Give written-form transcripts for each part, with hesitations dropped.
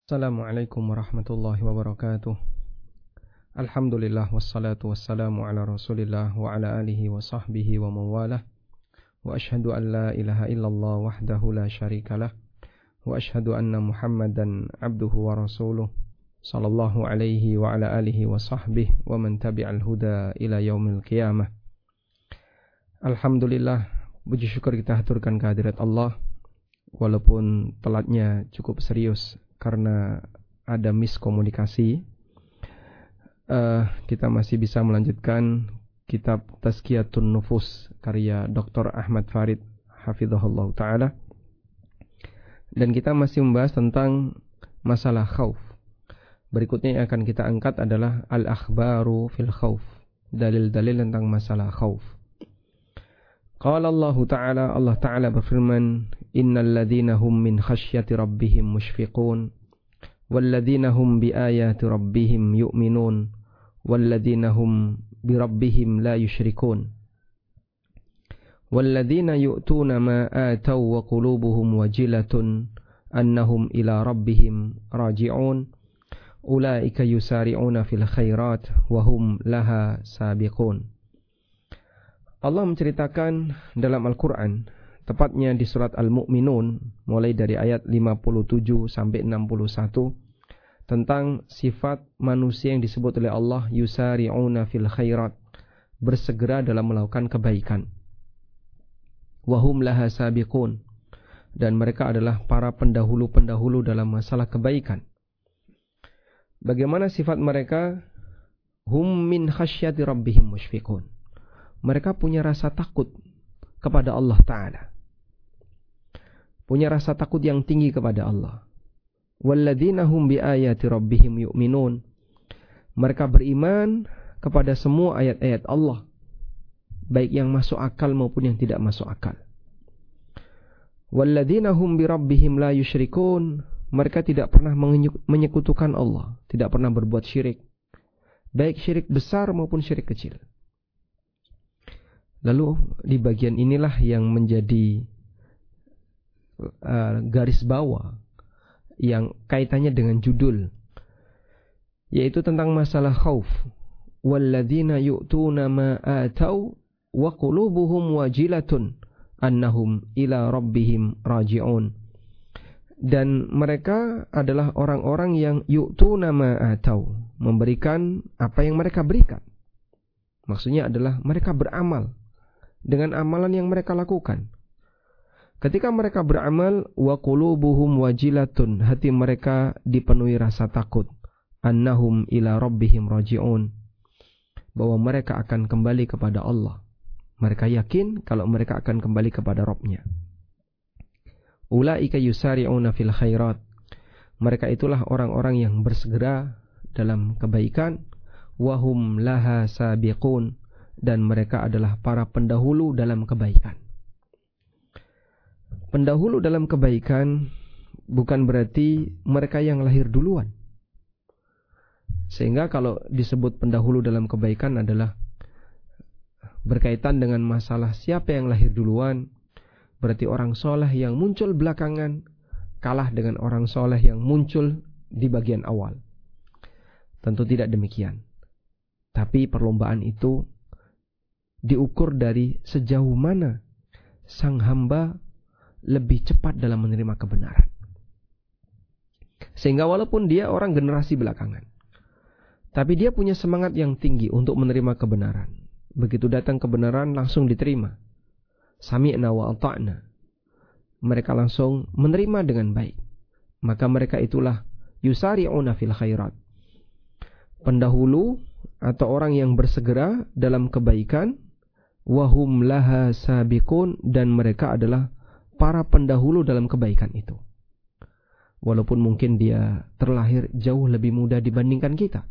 Assalamualaikum warahmatullahi wabarakatuh. Alhamdulillah wassalatu wassalamu ala Rasulillah wa ala alihi wa sahbihi wa mawalah. Wa ashhadu an la ilaha illallah wahdahu la syarikalah. Wa ashhadu anna Muhammadan abduhu wa rasuluh sallallahu alaihi wa ala alihi wa sahbihi wa man tabi'al huda ila yaumil qiyamah. Alhamdulillah, puji syukur kita haturkan kehadirat Allah walaupun telatnya cukup serius karena ada miskomunikasi. Kita masih bisa melanjutkan kitab Tazkiyatun Nufus karya Dr. Ahmad Farid hafizahullah ta'ala, dan kita masih membahas tentang masalah khauf. Berikutnya yang akan kita angkat adalah al-akhbaru fil khauf, dalil-dalil tentang masalah khauf. Qala Allah Ta'ala, Allah Ta'ala berfirman, innal ladzina hum min khasyati rabbihim mushfiqun wal ladzina hum bi ayati rabbihim yu'minun wal ladzina hum bi rabbihim la yusyrikun wal ladzina yu'tuna ma ataw wa qulubuhum wajilatun annahum ila rabbihim raji'un ulaika yusari'una fil khairat wa hum laha sabiqun. Allah menceritakan dalam Al-Quran, tepatnya di surat Al-Mu'minun, mulai dari ayat 57 sampai 61, tentang sifat manusia yang disebut oleh Allah yusari'una fil khairat, bersegera dalam melakukan kebaikan. Wahum laha sabiqun, dan mereka adalah para pendahulu-pendahulu dalam masalah kebaikan. Bagaimana sifat mereka? Hum min khasyati rabbihim mushfiqun. Mereka punya rasa takut kepada Allah Ta'ala, punya rasa takut yang tinggi kepada Allah. Walladzina hum bi ayati rabbihim yu'minun. Mereka beriman kepada semua ayat-ayat Allah, baik yang masuk akal maupun yang tidak masuk akal. Walladzina hum bi rabbihim la yusyrikun. Mereka tidak pernah menyekutukan Allah, tidak pernah berbuat syirik, baik syirik besar maupun syirik kecil. Lalu di bagian inilah yang menjadi garis bawah yang kaitannya dengan judul, yaitu tentang masalah khauf. Walladzina yu'tuna ma atau wa qulubuhum wajilatun annahum ila rabbihim raji'un. Dan mereka adalah orang-orang yang yu'tuna ma atau, memberikan apa yang mereka berikan. Maksudnya adalah mereka beramal dengan amalan yang mereka lakukan. Ketika mereka beramal, wa qulubuhum wajilatun, hati mereka dipenuhi rasa takut, annahum ila rabbihim raji'un, bahwa mereka akan kembali kepada Allah. Mereka yakin kalau mereka akan kembali kepada Rabb-Nya. Ulaika yusari'una fil khairat. Mereka itulah orang-orang yang bersegera dalam kebaikan, wa hum laha sabiqun, dan mereka adalah para pendahulu dalam kebaikan. Pendahulu dalam kebaikan bukan berarti mereka yang lahir duluan. Sehingga kalau disebut pendahulu dalam kebaikan adalah berkaitan dengan masalah siapa yang lahir duluan, berarti orang soleh yang muncul belakangan kalah dengan orang soleh yang muncul di bagian awal. Tentu tidak demikian. Tapi perlombaan itu diukur dari sejauh mana sang hamba lebih cepat dalam menerima kebenaran. Sehingga walaupun dia orang generasi belakangan, tapi dia punya semangat yang tinggi untuk menerima kebenaran. Begitu datang kebenaran langsung diterima. Sami'na wa ata'na. Mereka langsung menerima dengan baik. Maka mereka itulah yusari'una fil khairat, pendahulu atau orang yang bersegera dalam kebaikan. Wahum laha sabiqun, dan mereka adalah para pendahulu dalam kebaikan itu. Walaupun mungkin dia terlahir jauh lebih muda dibandingkan kita,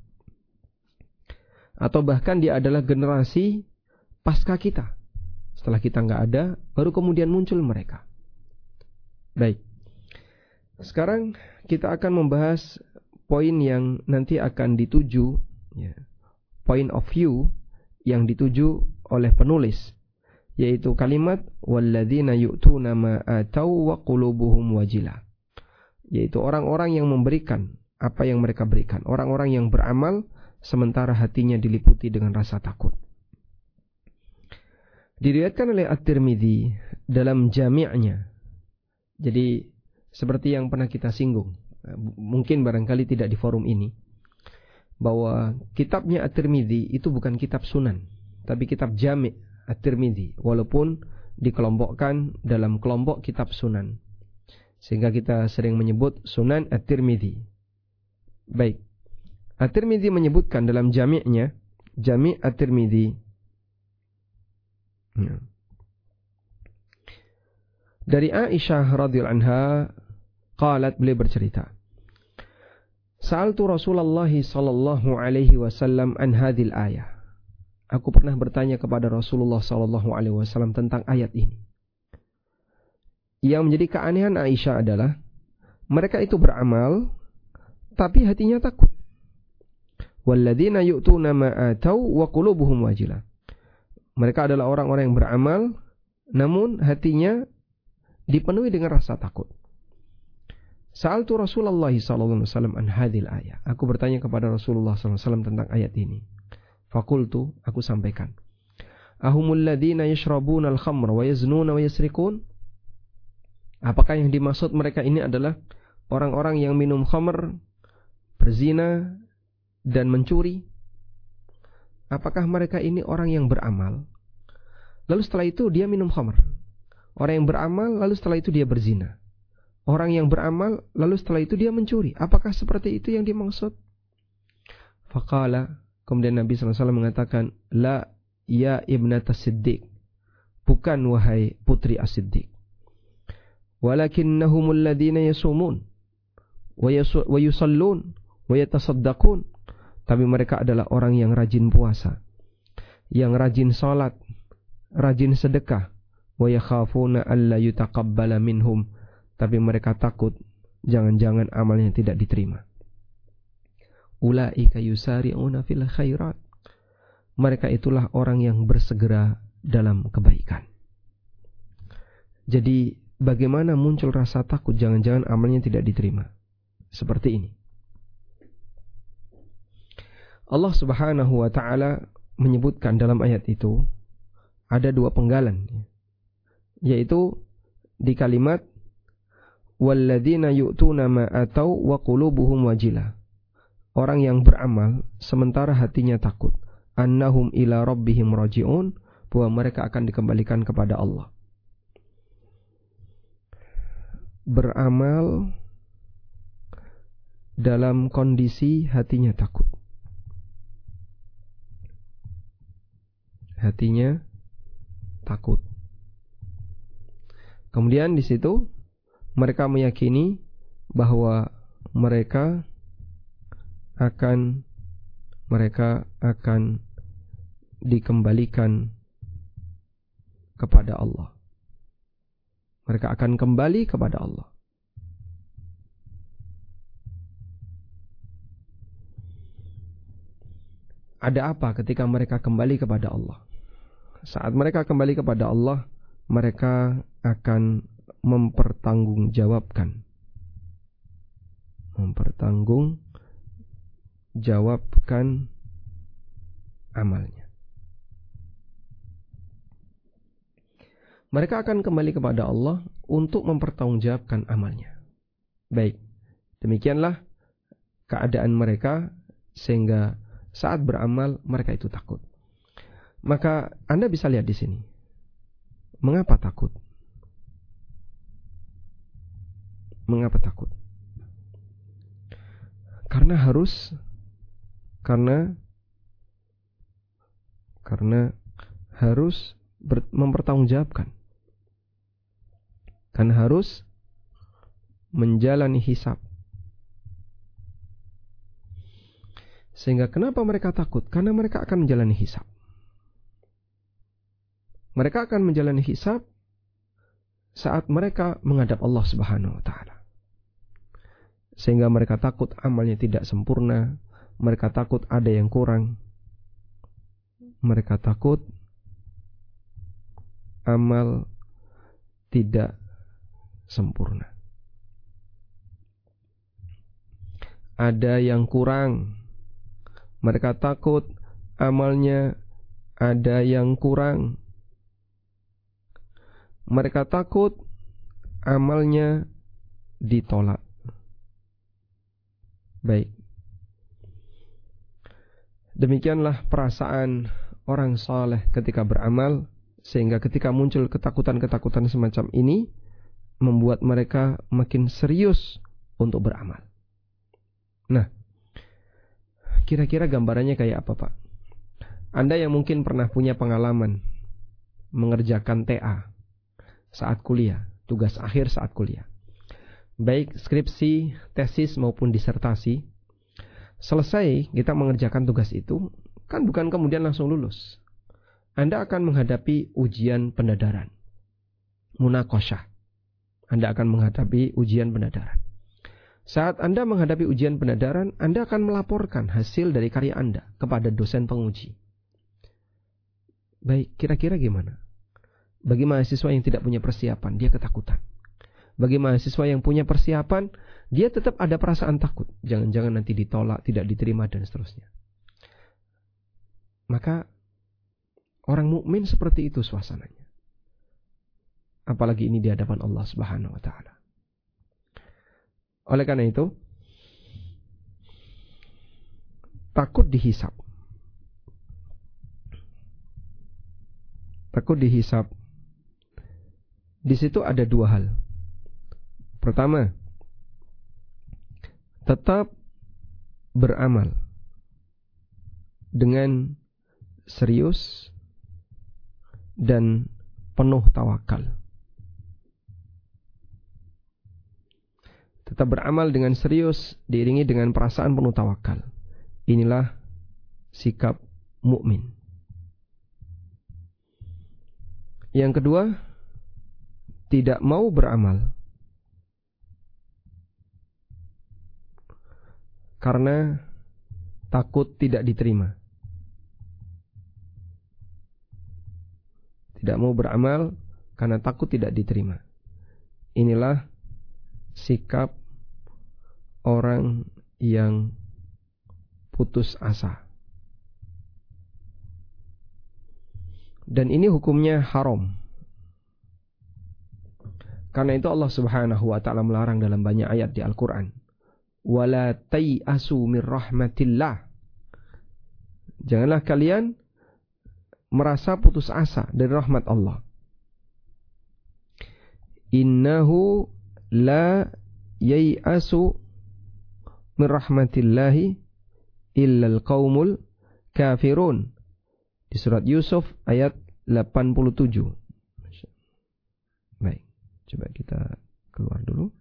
atau bahkan dia adalah generasi pasca kita. Setelah kita nggak ada, baru kemudian muncul mereka. Baik, sekarang kita akan membahas poin yang nanti akan dituju, point of view yang dituju oleh penulis, yaitu kalimat walladzina yu'tuna ma atau wa qulubuhum wajilah. yaitu orang-orang yang memberikan apa yang mereka berikan, orang-orang yang beramal sementara hatinya diliputi dengan rasa takut. Diriwayatkan oleh At-Tirmidzi dalam jami'nya. Jadi seperti yang pernah kita singgung, mungkin barangkali tidak di forum ini, bahwa kitabnya At-Tirmidzi itu bukan kitab sunan, tapi kitab jami' At-Tirmidzi, walaupun dikelompokkan dalam kelompok kitab sunan, sehingga kita sering menyebut Sunan At-Tirmidzi. Baik, At-Tirmidzi menyebutkan dalam jami'nya, Jami' At-Tirmidzi, dari Aisyah radhiyallahu anha, qalat, beliau bercerita, Sa'altu Rasulullah sallallahu alaihi wasallam an hadhil ayah. Aku pernah bertanya kepada Rasulullah sallallahu alaihi wasallam tentang ayat ini. Yang menjadi keanehan Aisyah adalah mereka itu beramal tapi hatinya takut. Walladzina yu'tuna ma atau wa qulubuhum wajilah. Mereka adalah orang-orang yang beramal namun hatinya dipenuhi dengan rasa takut. Sa'altu Rasulullah sallallahu alaihi wasallam an hadhil ayah. Aku bertanya kepada Rasulullah sallallahu alaihi wasallam tentang ayat ini. Fakultu, aku sampaikan. Ahumul ladzina yashrabuna al-khamra wa yaznuna wa yasrikun? Apakah yang dimaksud mereka ini adalah orang-orang yang minum khamr, berzina dan mencuri? Apakah mereka ini orang yang beramal, lalu setelah itu dia minum khamr? Orang yang beramal lalu setelah itu dia berzina. Orang yang beramal lalu setelah itu dia mencuri. Apakah seperti itu yang dimaksud? Faqala, kemudian Nabi SAW mengatakan, La ya ibnata Siddiq, bukan wahai putri As-Siddiq. Walakinnahumul ladina yasumun wa yusallun wa yatasaddaqun. Tapi mereka adalah orang yang rajin puasa, yang rajin salat, rajin sedekah, wa yakhafuna alla yutaqabbala minhum. Tapi mereka takut jangan-jangan amalnya tidak diterima. Ulaika yusari'una fil khairat. Mereka itulah orang yang bersegera dalam kebaikan. Jadi bagaimana muncul rasa takut jangan-jangan amalnya tidak diterima? Seperti ini. Allah Subhanahu wa taala menyebutkan dalam ayat itu ada dua penggalan, yaitu di kalimat walladzina yu'tuna ma atau wa qulubuhum wajilah. Orang yang beramal sementara hatinya takut. Annahum ila rabbihim raji'un, bahwa mereka akan dikembalikan kepada Allah. Beramal dalam kondisi hatinya takut. Hatinya takut. Kemudian di situ mereka meyakini bahwa mereka akan dikembalikan kepada Allah. Mereka akan kembali kepada Allah. Ada apa ketika mereka kembali kepada Allah? Saat mereka kembali kepada Allah, mereka akan mempertanggungjawabkan amalnya. Mereka akan kembali kepada Allah untuk mempertanggungjawabkan amalnya. Baik, demikianlah keadaan mereka sehingga saat beramal mereka itu takut. Maka Anda bisa lihat di sini. Mengapa takut? Mengapa takut? Karena harus mempertanggungjawabkan. Karena harus menjalani hisab. Sehingga kenapa mereka takut? Karena mereka akan menjalani hisab. Mereka akan menjalani hisab saat mereka menghadap Allah Subhanahu wa taala. Sehingga mereka takut amalnya tidak sempurna, mereka takut ada yang kurang. Mereka takut amal tidak sempurna. ada yang kurang. Mereka takut amalnya ada yang kurang. Mereka takut amalnya ditolak. Baik. Demikianlah perasaan orang saleh ketika beramal, sehingga ketika muncul ketakutan-ketakutan semacam ini membuat mereka makin serius untuk beramal. Nah, kira-kira gambarannya kayak apa, Pak? Anda yang mungkin pernah punya pengalaman mengerjakan TA saat kuliah, tugas akhir saat kuliah, baik skripsi, tesis maupun disertasi, selesai kita mengerjakan tugas itu, kan bukan kemudian langsung lulus. Anda akan menghadapi ujian pendadaran, munaqasyah. Anda akan menghadapi ujian pendadaran. Saat Anda menghadapi ujian pendadaran, Anda akan melaporkan hasil dari karya Anda kepada dosen penguji. Baik, kira-kira gimana? Bagi mahasiswa yang tidak punya persiapan, dia ketakutan. Bagi mahasiswa yang punya persiapan, dia tetap ada perasaan takut. Jangan-jangan nanti ditolak, tidak diterima, dan seterusnya. Maka orang mukmin seperti itu suasananya. Apalagi ini di hadapan Allah Subhanahu wa taala. Oleh karena itu, takut dihisab. Takut dihisab. Di situ ada dua hal. Pertama, tetap beramal dengan serius dan penuh tawakal. Tetap beramal dengan serius diiringi dengan perasaan penuh tawakal. Inilah sikap mukmin. Yang kedua, tidak mau beramal karena takut tidak diterima. Tidak mau beramal karena takut tidak diterima. Inilah sikap orang yang putus asa. Dan ini hukumnya haram. Karena itu Allah Subhanahu wa taala melarang dalam banyak ayat di Al-Qur'an. Wala tai'asu mir rahmatillah. Janganlah kalian merasa putus asa dari rahmat Allah. Innahu la yai'asu min rahmatillahi illal qaumul kafirun. Di surat Yusuf ayat 87. Baik, coba kita keluar dulu.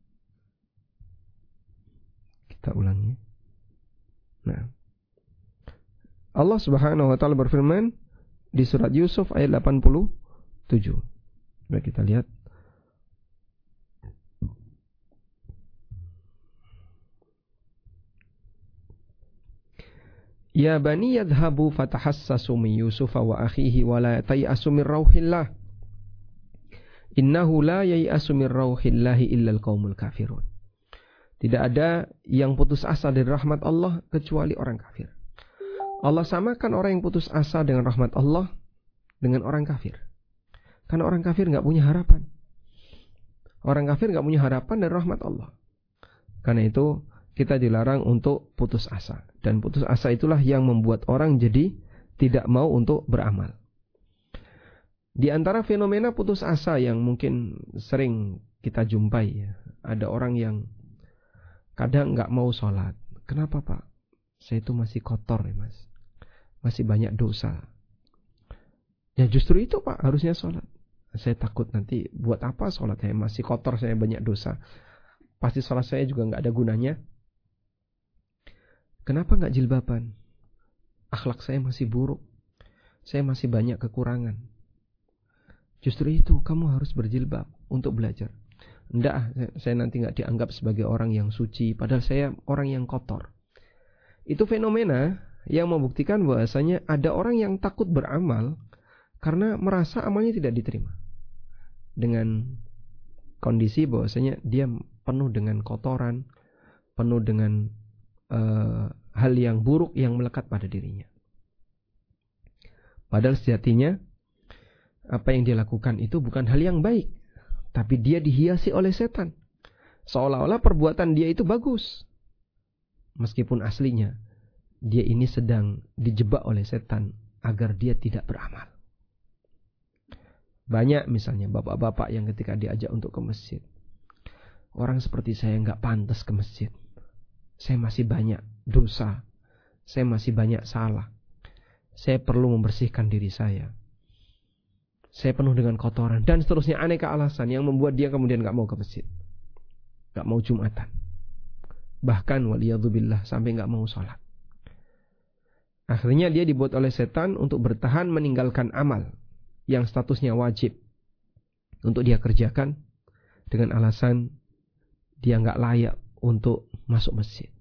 Kita ulangi. Nah, Allah Subhanahu wa taala berfirman di surat Yusuf ayat 87. Coba kita lihat. Ya bani yadhhabu fatahassasu min Yusufa wa akhihi wa la tay'asu min rauhillah. Innahu la yai'asu min rauhillahi illal qaumul kafirun. Tidak ada yang putus asa dari rahmat Allah kecuali orang kafir. Allah samakan orang yang putus asa dengan rahmat Allah dengan orang kafir. Karena orang kafir enggak punya harapan. Orang kafir enggak punya harapan dari rahmat Allah. Karena itu kita dilarang untuk putus asa. Dan putus asa itulah yang membuat orang jadi tidak mau untuk beramal. Di antara fenomena putus asa yang mungkin sering kita jumpai, ada orang yang kadang nggak mau sholat. Kenapa, Pak? Saya itu masih kotor ya, Mas. Masih banyak dosa. Ya justru itu, Pak, harusnya sholat. Saya takut nanti buat apa sholat, saya masih kotor, saya banyak dosa. Pasti sholat saya juga nggak ada gunanya. Kenapa nggak jilbaban? Akhlak saya masih buruk. Saya masih banyak kekurangan. Justru itu kamu harus berjilbab untuk belajar. Enggak, saya nanti nggak dianggap sebagai orang yang suci, padahal saya orang yang kotor. Itu fenomena yang membuktikan bahwasanya ada orang yang takut beramal karena merasa amalnya tidak diterima. Dengan kondisi bahwasanya dia penuh dengan kotoran, penuh dengan hal yang buruk yang melekat pada dirinya. Padahal sejatinya apa yang dia lakukan itu bukan hal yang baik, tapi dia dihiasi oleh setan. Seolah-olah perbuatan dia itu bagus, meskipun aslinya dia ini sedang dijebak oleh setan agar dia tidak beramal. Banyak misalnya bapak-bapak yang ketika diajak untuk ke masjid, orang seperti saya nggak pantas ke masjid. Saya masih banyak dosa, saya masih banyak salah. Saya perlu membersihkan diri saya. Saya penuh dengan kotoran dan seterusnya, aneka alasan yang membuat dia kemudian nggak mau ke masjid, nggak mau Jumatan, bahkan waliyadzubillah sampai nggak mau sholat. Akhirnya dia dibuat oleh setan untuk bertahan meninggalkan amal yang statusnya wajib untuk dia kerjakan dengan alasan dia nggak layak untuk masuk masjid.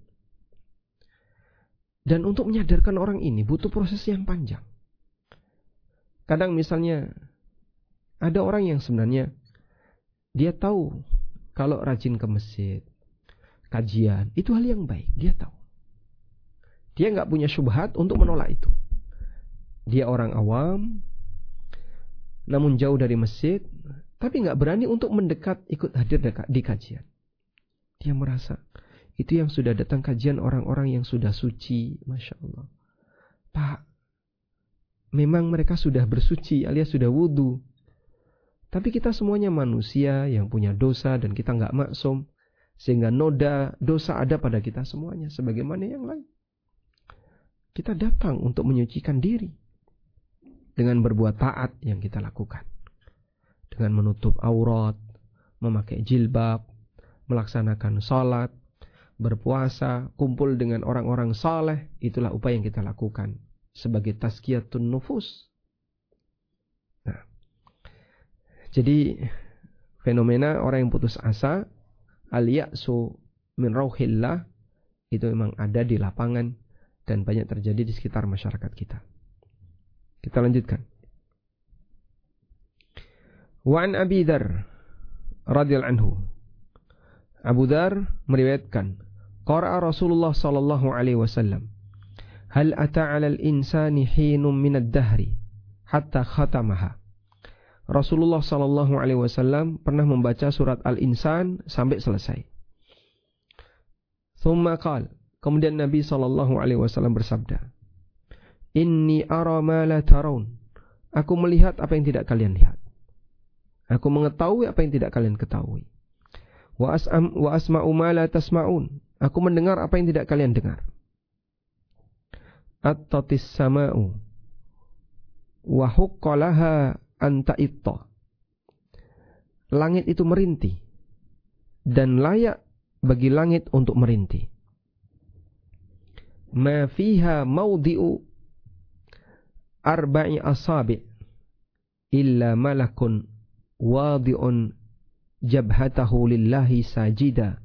Dan untuk menyadarkan orang ini butuh proses yang panjang. Kadang misalnya ada orang yang sebenarnya dia tahu kalau rajin ke masjid, kajian, itu hal yang baik, dia tahu. Dia nggak punya syubhat untuk menolak itu. Dia orang awam, namun jauh dari masjid, tapi nggak berani untuk mendekat ikut hadir di kajian. Dia merasa itu yang sudah datang kajian orang-orang yang sudah suci, Masya Allah. Pak, memang mereka sudah bersuci alias sudah wudu. Tapi kita semuanya manusia yang punya dosa dan kita nggak maksum, sehingga noda dosa ada pada kita semuanya sebagaimana yang lain. Kita datang untuk menyucikan diri dengan berbuat taat yang kita lakukan, dengan menutup aurat, memakai jilbab, melaksanakan sholat, berpuasa, kumpul dengan orang-orang saleh. Itulah upaya yang kita lakukan sebagai tazkiyatun nufus. Nah, jadi fenomena orang yang putus asa, al-ya'su min rauhillah, itu memang ada di lapangan dan banyak terjadi di sekitar masyarakat kita. Kita lanjutkan. Wa an Abi Dzar radhiyallahu anhu, Abu Dzar meriwayatkan, qara'a Rasulullah sallallahu alaihi wasallam, hal ata 'alal insani hinum min ad-dahri hatta khatamaha. Rasulullah sallallahu alaihi wasallam pernah membaca surat Al-Insan sampai selesai. Tsumma qala, kemudian Nabi sallallahu alaihi wasallam bersabda, inni ara ma la tarawun. Aku melihat apa yang tidak kalian lihat. Aku mengetahui apa yang tidak kalian ketahui. Wa asma'u ma la tasma'un. Aku mendengar apa yang tidak kalian dengar. At-tatis sama'u wa huqqalaha anta itta. Langit itu merintih dan layak bagi langit untuk merintih. Ma fiha mawdi'u arba'i asabi' illa malakun wadi'un jabhatahu lillahi sajida.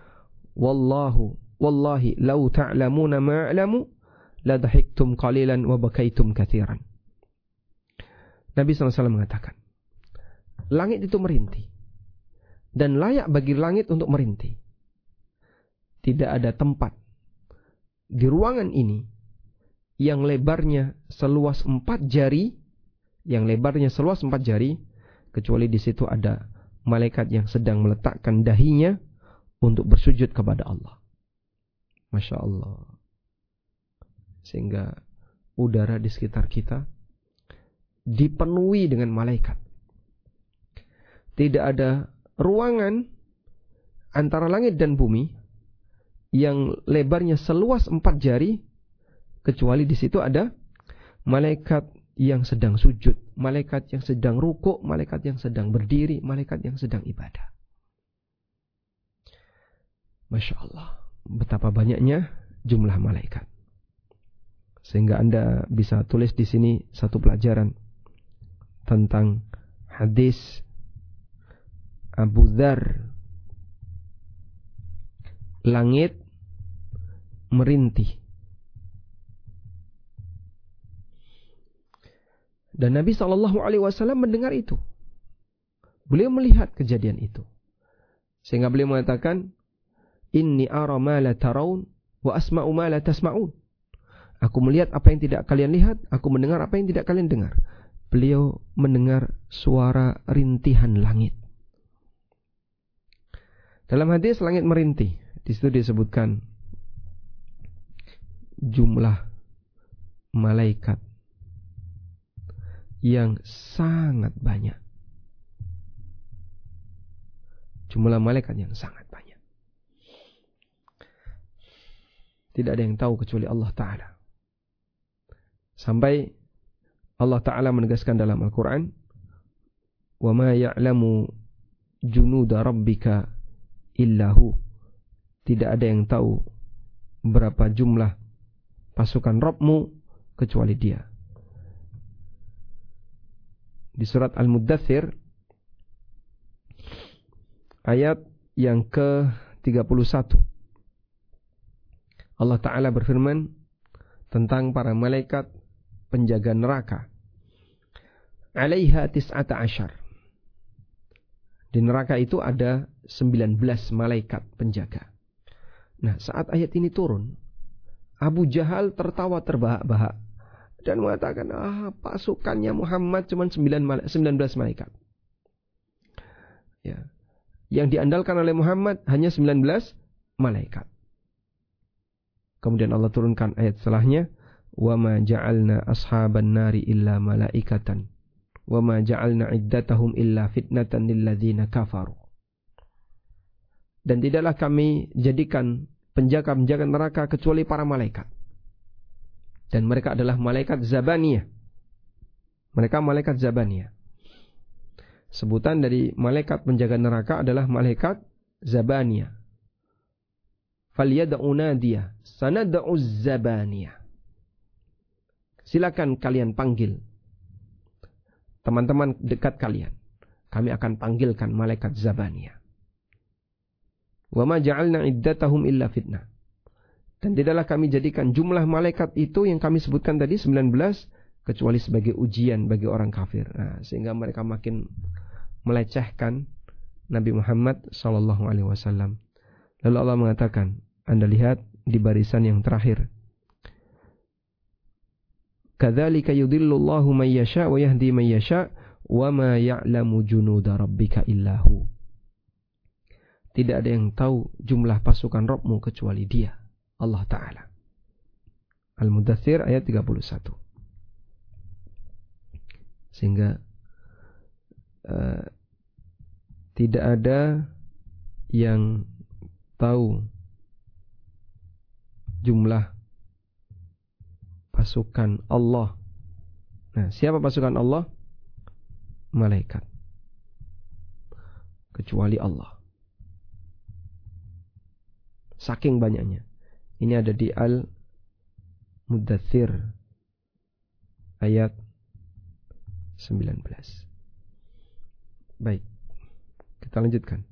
Wallahi law ta'lamuna ma a'lamu la dhahiktum qalilan wa bakaitum katsiran. Nabi SAW mengatakan, langit itu merintih dan layak bagi langit untuk merintih. Tidak ada tempat di ruangan ini yang lebarnya seluas 4 jari, kecuali di situ ada malaikat yang sedang meletakkan dahinya untuk bersujud kepada Allah. Masya Allah. Sehingga udara di sekitar kita dipenuhi dengan malaikat. Tidak ada ruangan antara langit dan bumi yang lebarnya seluas 4 jari, kecuali di situ ada malaikat yang sedang sujud, malaikat yang sedang rukuk, malaikat yang sedang berdiri, malaikat yang sedang ibadah. Masya Allah, betapa banyaknya jumlah malaikat. Sehingga Anda bisa tulis di sini satu pelajaran tentang hadis Abu Dzar, langit merintih. Dan Nabi SAW mendengar itu. Beliau melihat kejadian itu. Sehingga beliau mengatakan, inni ara ma la tarawun, wa asma'u ma la tasma'un. Aku melihat apa yang tidak kalian lihat, aku mendengar apa yang tidak kalian dengar. Beliau mendengar suara rintihan langit. Dalam hadis langit merintih, di situ disebutkan jumlah malaikat yang sangat banyak. Jumlah malaikat yang sangat banyak. Tidak ada yang tahu kecuali Allah Ta'ala. Sampai Allah Ta'ala menegaskan dalam Al-Quran, وَمَا يَعْلَمُ جُنُودَ رَبِّكَ إِلَّا هُ. Tidak ada yang tahu berapa jumlah pasukan Rabbmu kecuali Dia. Di surat Al-Muddathir ayat yang ke-31, Allah Ta'ala berfirman tentang para malaikat penjaga neraka. Alaiha tis'ata asyar. Di neraka itu ada 19 malaikat penjaga. Nah, saat ayat ini turun, Abu Jahal tertawa terbahak-bahak dan mengatakan, pasukannya Muhammad cuma 19 malaikat. Ya. Yang diandalkan oleh Muhammad hanya 19 malaikat. Kemudian Allah turunkan ayat setelahnya, وَمَا جَعَلْنَا أَصْحَابَ النَّارِ إِلَّا مَلَائِكَةً وَمَا جَعَلْنَا عِدَّتَهُمْ إِلَّا فِتْنَةً لِلَّذِينَ كَفَرُوا. Dan tidaklah kami jadikan penjaga-penjaga neraka kecuali para malaikat. Dan mereka adalah malaikat Zabaniyah. Mereka malaikat Zabaniyah. Sebutan dari malaikat penjaga neraka adalah malaikat Zabaniyah. Falyad'u nadiyah sanad'u Zabaniyah. Silakan kalian panggil teman-teman dekat kalian. Kami akan panggilkan malaikat Zabaniyah. Wa ma ja'alna iddatahum illa fitnah. Dan tidaklah kami jadikan jumlah malaikat itu yang kami sebutkan tadi 19 kecuali sebagai ujian bagi orang kafir. Nah, sehingga mereka makin melecehkan Nabi Muhammad sallallahu alaihi wasallam. Lalu Allah mengatakan, Anda lihat di barisan yang terakhir. Kadzalika yudhillullahu may yasha wa yahdi may yasha wa ma ya'lamu junuda rabbika illahu. Tidak ada yang tahu jumlah pasukan Rabbmu kecuali Dia, Allah Ta'ala. Al-Muddathir ayat 31. Sehingga tidak ada yang tahu jumlah pasukan Allah. Nah, siapa pasukan Allah? Malaikat. Kecuali Allah. Saking banyaknya. Ini ada di Al-Muddathir ayat 19. Baik, kita lanjutkan.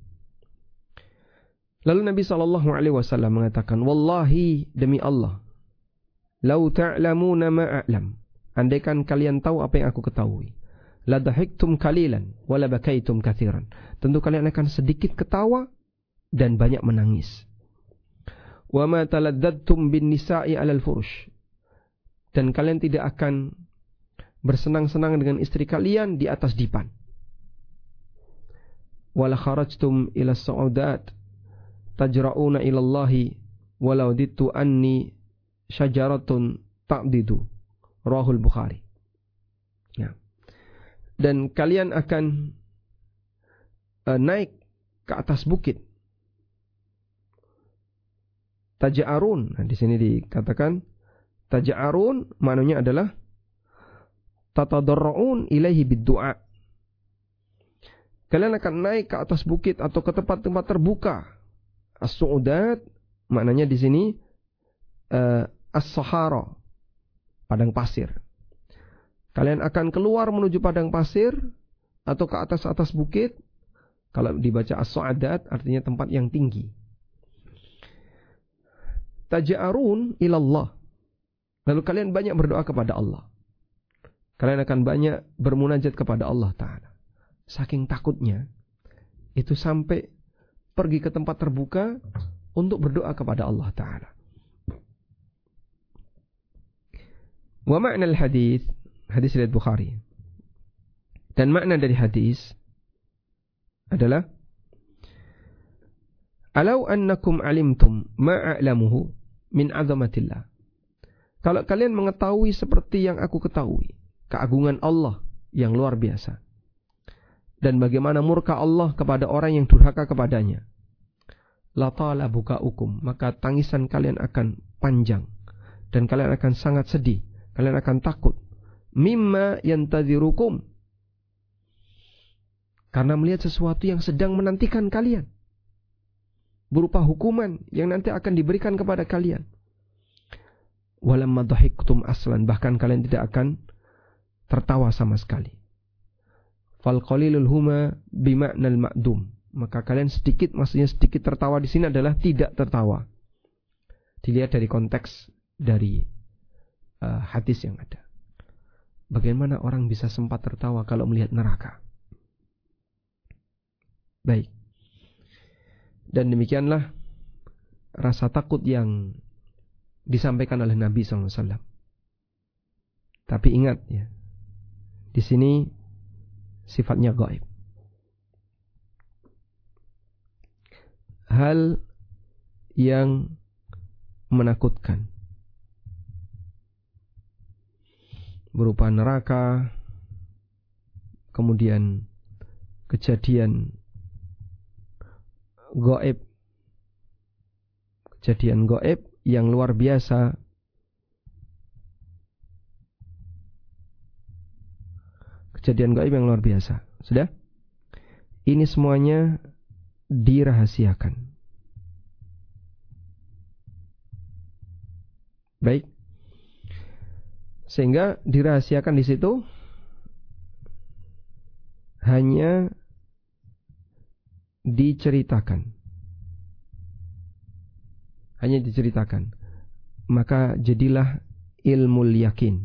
Lalu Nabi SAW mengatakan, Wallahi, demi Allah, lau ta'lamuna ma'a'lam, andaikan kalian tahu apa yang aku ketahui, la dahiktum kalilan wa la bakaitum katsiran, tentu kalian akan sedikit ketawa dan banyak menangis. Wa ma taladdadtum bin nisa'i 'alal furush, dan kalian tidak akan bersenang-senang dengan istri kalian di atas dipan. Wala kharajtum ila as-su'udat tajra'una ila Allahi walau dittu anni syajaratun ta'didu. Rahul Bukhari. Ya. Dan kalian akan naik ke atas bukit. Taja'arun. Nah, di sini dikatakan taja'arun maknanya adalah tatadarra'un ilaihi bid-du'a. Kalian akan naik ke atas bukit atau ke tempat-tempat terbuka. As-su'udat maknanya di sini as-sahara, padang pasir. Kalian akan keluar menuju padang pasir atau ke atas-atas bukit. Kalau dibaca as-su'adat artinya tempat yang tinggi. Taja'arun ilallah. Lalu kalian banyak berdoa kepada Allah. Kalian akan banyak bermunajat kepada Allah Ta'ala. Saking takutnya, itu sampai pergi ke tempat terbuka untuk berdoa kepada Allah Ta'ala. Wa ma'na al-hadis, hadis riwayat Bukhari. Dan makna dari hadis adalah alau annakum alimtum ma a'lamuhu min azamatillah. Kalau kalian mengetahui seperti yang aku ketahui, keagungan Allah yang luar biasa, dan bagaimana murka Allah kepada orang yang durhaka kepadanya, la ta'ala bukaukum, maka tangisan kalian akan panjang dan kalian akan sangat sedih, kalian akan takut mimma yantadzirukum, karena melihat sesuatu yang sedang menantikan kalian, berupa hukuman yang nanti akan diberikan kepada kalian. Walamma dhahiktum aslan, bahkan kalian tidak akan tertawa sama sekali. Fal qalilul huma bima'nal ma'dum, maka kalian sedikit, maksudnya sedikit tertawa di sini adalah tidak tertawa. Dilihat dari konteks dari hadis yang ada. Bagaimana orang bisa sempat tertawa kalau melihat neraka? Baik. Dan demikianlah rasa takut yang disampaikan oleh Nabi SAW. Tapi ingat ya, di sini sifatnya gaib. Hal yang menakutkan berupa neraka, kemudian kejadian gaib yang luar biasa, sudah? Ini semuanya dirahasiakan. Baik. Sehingga dirahasiakan di situ hanya diceritakan. Maka jadilah ilmul yakin.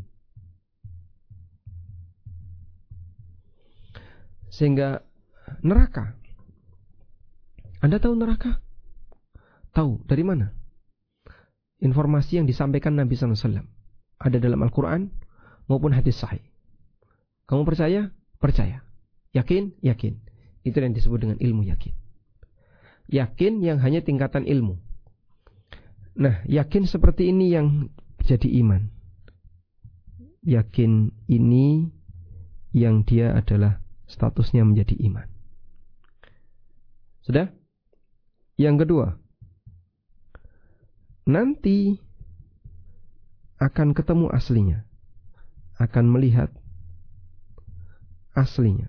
Sehingga neraka, Anda tahu neraka? Tahu dari mana? Informasi yang disampaikan Nabi SAW ada dalam Al-Quran maupun hadis sahih. Kamu percaya? Percaya. Yakin? Yakin. Itu yang disebut dengan ilmu yakin. Yakin yang hanya tingkatan ilmu. Nah, yakin seperti ini yang jadi iman. Yakin ini yang dia adalah statusnya menjadi iman. Sudah? Yang kedua, nanti akan ketemu aslinya, akan melihat aslinya.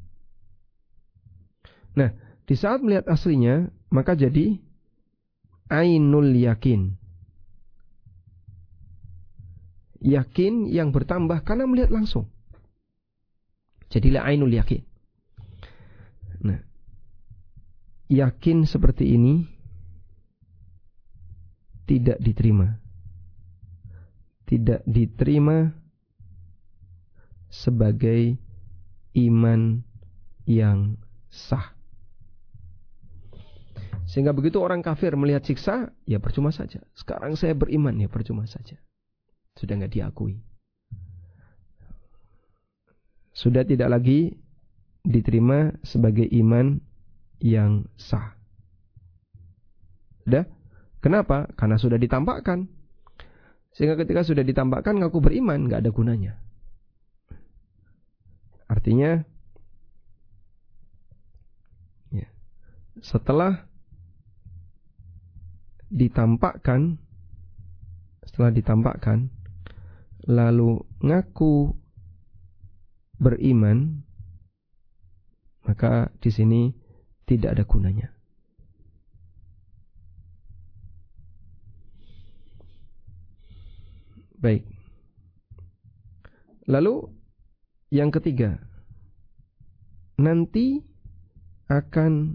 Nah, di saat melihat aslinya, maka jadi ainul yakin. Yakin yang bertambah karena melihat langsung. Jadilah ainul yakin. Nah, yakin seperti ini tidak diterima. Tidak diterima sebagai iman yang sah. Sehingga begitu orang kafir melihat siksa, ya percuma saja. Sekarang saya beriman, ya percuma saja. Sudah enggak diakui. Sudah tidak lagi diterima sebagai iman yang sah. Sudah? Kenapa? Karena sudah ditampakkan. Sehingga ketika sudah ditampakkan ngaku beriman, enggak ada gunanya. Artinya, ya, setelah ditampakkan, lalu ngaku beriman, maka di sini tidak ada gunanya. Baik. Lalu yang ketiga, nanti akan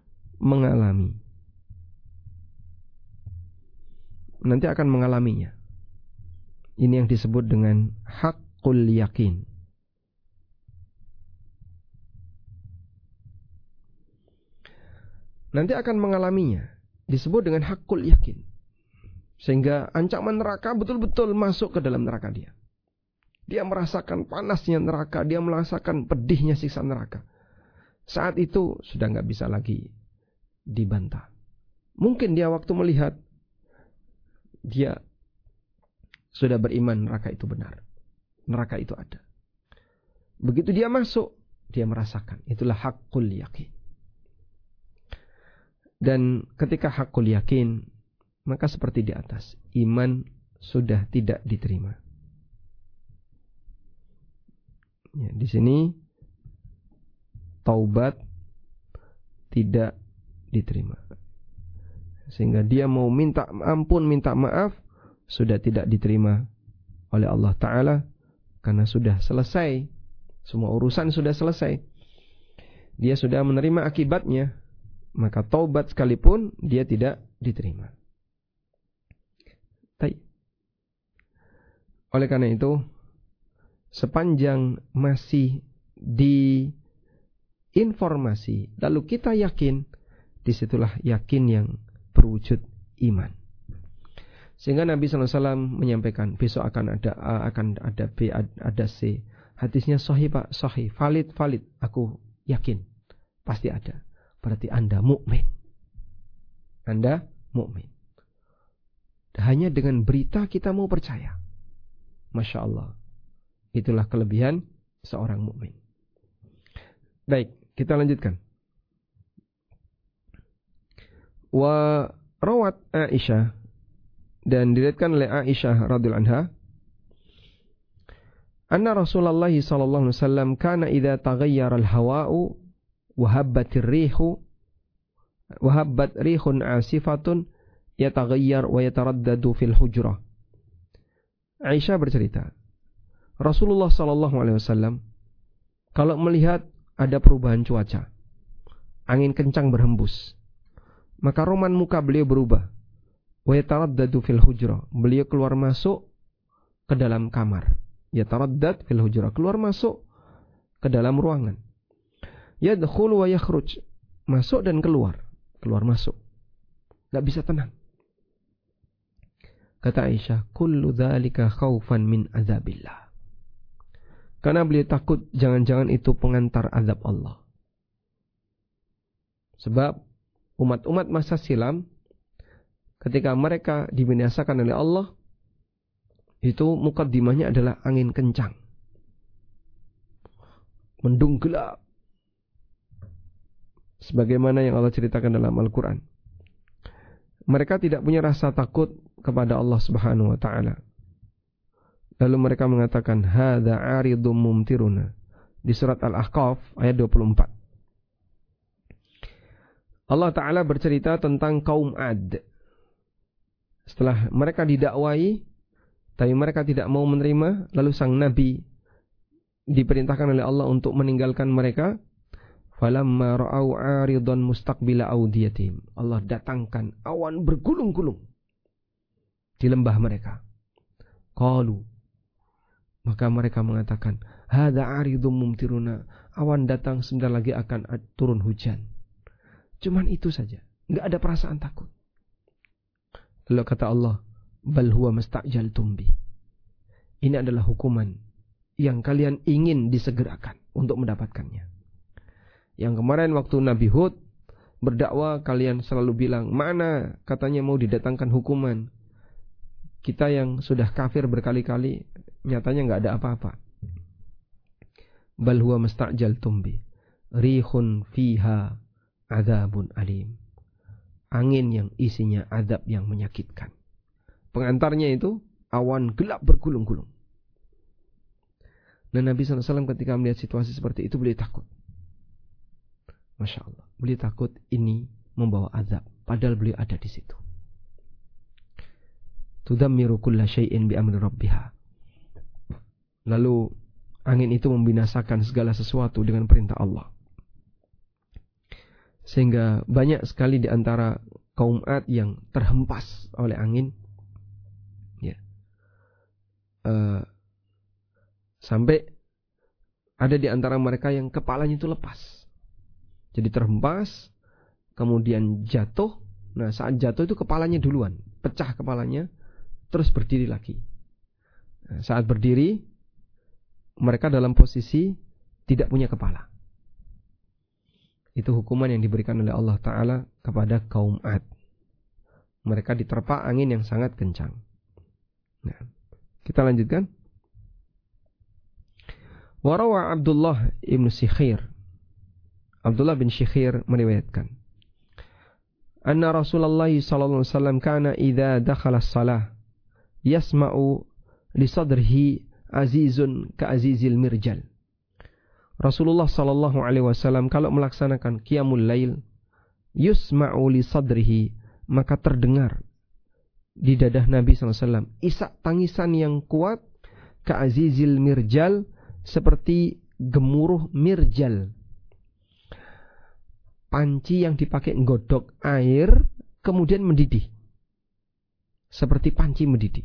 mengalaminya. Ini yang disebut dengan haqqul yakin. Nanti akan mengalaminya, disebut dengan haqqul yakin. Sehingga ancaman neraka betul-betul masuk ke dalam neraka dia. Dia merasakan panasnya neraka, dia merasakan pedihnya siksa neraka. Saat itu sudah nggak bisa lagi dibantah. Mungkin dia waktu melihat, dia sudah beriman neraka itu benar. Neraka itu ada. Begitu dia masuk, dia merasakan. Itulah haqqul yakin. Dan ketika haqqul yakin, maka seperti di atas, iman sudah tidak diterima. Ya, di sini taubat tidak diterima. Sehingga dia mau minta ampun, minta maaf, sudah tidak diterima oleh Allah Ta'ala. Karena sudah selesai. Semua urusan sudah selesai. Dia sudah menerima akibatnya. Maka taubat sekalipun dia tidak diterima. Oleh karena itu, sepanjang masih di informasi, lalu kita yakin, disitulah yakin yang berwujud iman. Sehingga Nabi SAW menyampaikan besok akan ada A, akan ada B, ada C. Hadisnya sahih Pak, sahih, valid. Aku yakin pasti ada. Berarti Anda mukmin. Anda mukmin. Hanya dengan berita kita mau percaya. Masya Allah. Itulah kelebihan seorang mukmin. Baik, kita lanjutkan. Wa rawat Aisyah, dan diriwayatkan oleh Aisyah radhiyallahu anha, anna Rasulullah sallallahu alaihi wasallam kana idza taghayyara al-hawa'u wa habbatir rihu wa habbat rihun asifatun yataghayyar wa yataraddadu fil hujrah. Aisyah bercerita, Rasulullah sallallahu alaihi wasallam kalau melihat ada perubahan cuaca, angin kencang berhembus, maka roman muka beliau berubah. Wa yataraddadu fil hujrah, beliau keluar masuk ke dalam kamar. Yataraddad fil hujrah, keluar masuk ke dalam ruangan. Yadkhulu wa yakhruj, masuk dan keluar masuk. Enggak bisa tenang. Kata Aisyah, kullu dzalika khaufan min azabillah. Karena beliau takut jangan-jangan itu pengantar azab Allah. Sebab umat-umat masa silam, ketika mereka dibinasakan oleh Allah, itu mukaddimahnya adalah angin kencang, mendung gelap, sebagaimana yang Allah ceritakan dalam Al-Quran. Mereka tidak punya rasa takut kepada Allah Subhanahu wa ta'ala. Lalu mereka mengatakan, hadza 'aridum mumtiruna, di surat Al-Ahqaf ayat 24. Allah Ta'ala bercerita tentang kaum Ad. Setelah mereka didakwai, tapi mereka tidak mau menerima, lalu sang Nabi diperintahkan oleh Allah untuk meninggalkan mereka. Falamma ra'au 'aridan mustaqbila awdiyatihim, Allah datangkan awan bergulung-gulung di lembah mereka. Qalu, maka mereka mengatakan, hadza 'aridum mumtiruna, awan datang sebentar lagi akan turun hujan. Cuman itu saja, enggak ada perasaan takut. Lalu kata Allah, bal huwa mastajaltum bi, ini adalah hukuman yang kalian ingin disegerakan untuk mendapatkannya. Yang kemarin waktu Nabi Hud berdakwah, kalian selalu bilang, mana katanya mau didatangkan hukuman. Kita yang sudah kafir berkali-kali, nyatanya enggak ada apa-apa. Bal huwa mastajaltum bi, rihun fiha adzabun alim, angin yang isinya azab yang menyakitkan. Pengantarnya itu awan gelap bergulung-gulung. Dan Nabi SAW ketika melihat situasi seperti itu, beliau takut. Masya Allah, beliau takut ini membawa azab, padahal beliau ada di situ. Tudammiru kulla syai'in bi amri rabbiha, lalu angin itu membinasakan segala sesuatu dengan perintah Allah. Sehingga banyak sekali di antara kaum Ad yang terhempas oleh angin, ya. Sampai ada di antara mereka yang kepalanya itu lepas. Jadi terhempas, kemudian jatuh. Nah, saat jatuh itu kepalanya duluan, pecah kepalanya, terus berdiri lagi. Nah, saat berdiri, mereka dalam posisi tidak punya kepala. Itu hukuman yang diberikan oleh Allah Ta'ala kepada kaum Ad. Mereka diterpa angin yang sangat kencang. Nah, kita lanjutkan. Warawa Abdullah ibn Shikhir. Abdullah bin Shikhir meriwayatkan, anna Rasulullah sallallahu alaihi wasallam kana idza dakhala as-salah yasma'u li sadrihi azizun ka azizil mirjal. Rasulullah sallallahu alaihi wasallam kalau melaksanakan qiyamul lail, yusma'u li sadrihi, maka terdengar di dadah Nabi sallallahu alaihi wasallam isak tangisan yang kuat, ka azizil mirjal, seperti gemuruh mirjal, panci yang dipakai nggodok air kemudian mendidih, seperti panci mendidih.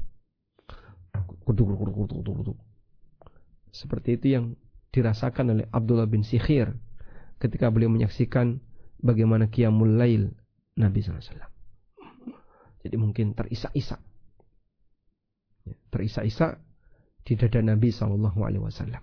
Seperti itu yang dirasakan oleh Abdullah bin Shikhir ketika beliau menyaksikan bagaimana qiyamul lail Nabi SAW. Jadi mungkin terisak-isak di dada Nabi SAW.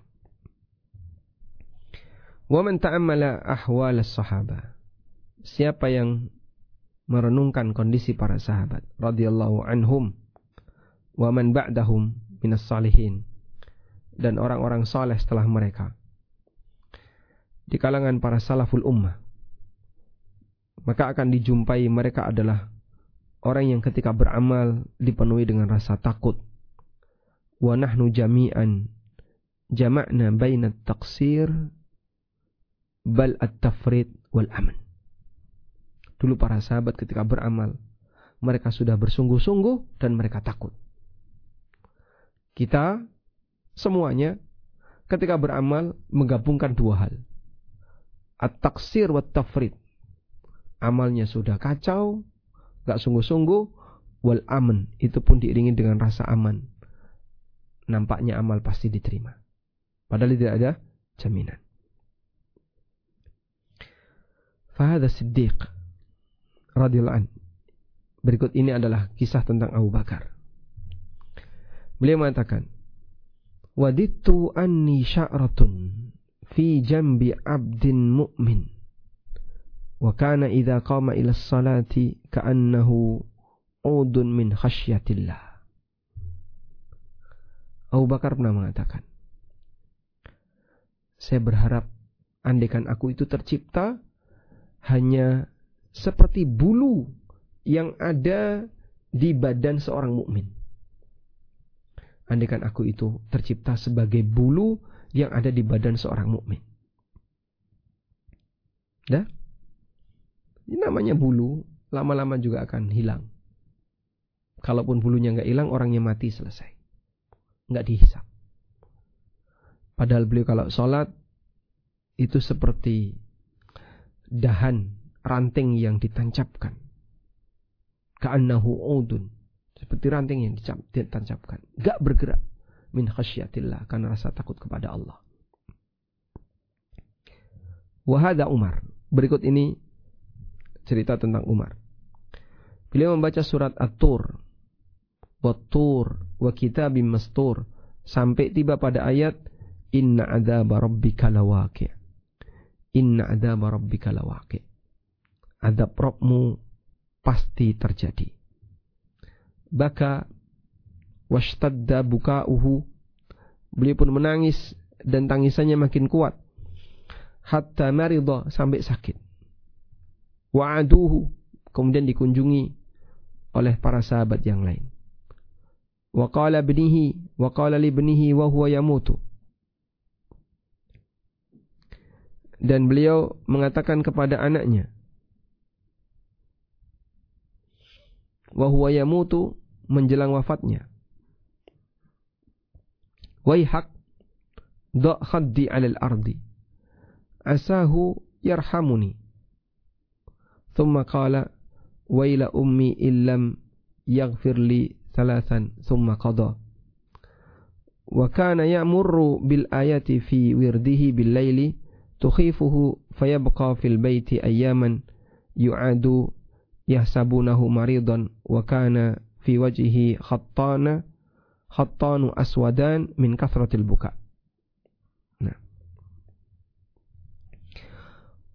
Wa man ta'ammala ahwal as-sahaba, siapa yang merenungkan kondisi para sahabat radhiyallahu anhum wa man ba'dahum minas salihin, dan orang-orang saleh setelah mereka di kalangan para salaful ummah, maka akan dijumpai mereka adalah orang yang ketika beramal dipenuhi dengan rasa takut. Wa nahnu jami'an jama'na baina at-taqsir bal at-tafrid wal aman. Dulu para sahabat ketika beramal, mereka sudah bersungguh-sungguh dan mereka takut. Kita semuanya ketika beramal menggabungkan dua hal, at-taqsir wa at-tafrid. Amalnya sudah kacau, gak sungguh-sungguh, wal aman, itu pun diiringi dengan rasa aman. Nampaknya amal pasti diterima, padahal tidak ada jaminan. Fahadha Siddiq radhiyallahu anhu. Berikut ini adalah kisah tentang Abu Bakar. Beliau mengatakan, wadittu anni sya'ratun fi jambi abdin mu'min, wa kana idza qama ila as-salati ka'annahu udun min khasyatillah. Abu Bakar pernah mengatakan, saya berharap andaikan aku itu tercipta hanya seperti bulu yang ada di badan seorang mukmin. Andaikan aku itu tercipta sebagai bulu yang ada di badan seorang mukmin. Dah? Ini namanya bulu, lama-lama juga akan hilang. Kalaupun bulunya enggak hilang, orangnya mati, selesai. Enggak dihisap. Padahal beliau kalau sholat itu seperti dahan ranting yang ditancapkan, ka'annahu udun, seperti ranting yang ditancapkan, gak bergerak, min khasyatillah, karena rasa takut kepada Allah. Wahada Umar. Berikut ini cerita tentang Umar. Beliau membaca surat At-Tur, Wat-Tur wa kitabim mastur, sampai tiba pada ayat inna adzaba rabbika lawaqi'. Inna adzaba rabbika lawaqi'. Azab Rabbmu pasti terjadi. Baka washtadda buka'uhu. Beliau pun menangis dan tangisannya makin kuat. Hatta marida, sampai sakit. Wa'aduhu, kemudian dikunjungi oleh para sahabat yang lain. Wa qala li ibnihi wa huwa yamutu. Dan beliau mengatakan kepada anaknya, wa huwa yamutu, menjelang wafatnya, waihak da' khaddi 'alal ardi asahu yarhamuni. Thumma qala waila ummi illam yaghfir li thalathan thumma qada. Wa kana ya'murru bil ayati fi wirdihi bil laili tukhifuhu fayabqa fil baiti ayyaman yu'adu yahsabunahu maridan wa kana fi wajhihi khattanu aswadan min kathratil buka.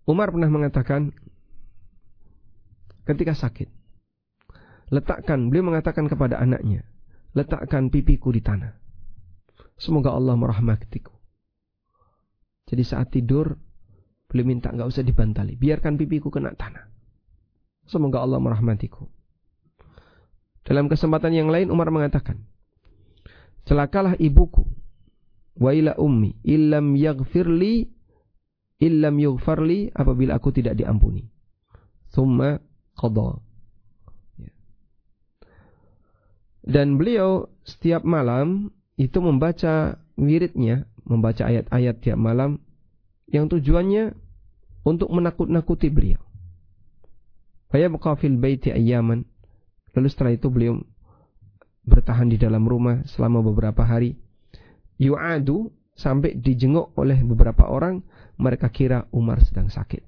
Umar pernah mengatakan ketika sakit, beliau mengatakan kepada anaknya, letakkan pipiku di tanah. Semoga Allah merahmatiku. Jadi saat tidur, beliau minta enggak usah dibantali, biarkan pipiku kena tanah. Semoga Allah merahmatiku. Dalam kesempatan yang lain Umar mengatakan, celakalah ibuku, wa ila ummi, illam yughfarli, apabila aku tidak diampuni. Thumma qadha. Dan beliau setiap malam itu membaca wiridnya, membaca ayat-ayat tiap malam yang tujuannya untuk menakut-nakuti beliau. Fayabqa fil baiti ayyaman. Lalu setelah itu beliau bertahan di dalam rumah selama beberapa hari. Yu'adu, sampai dijenguk oleh beberapa orang, mereka kira Umar sedang sakit.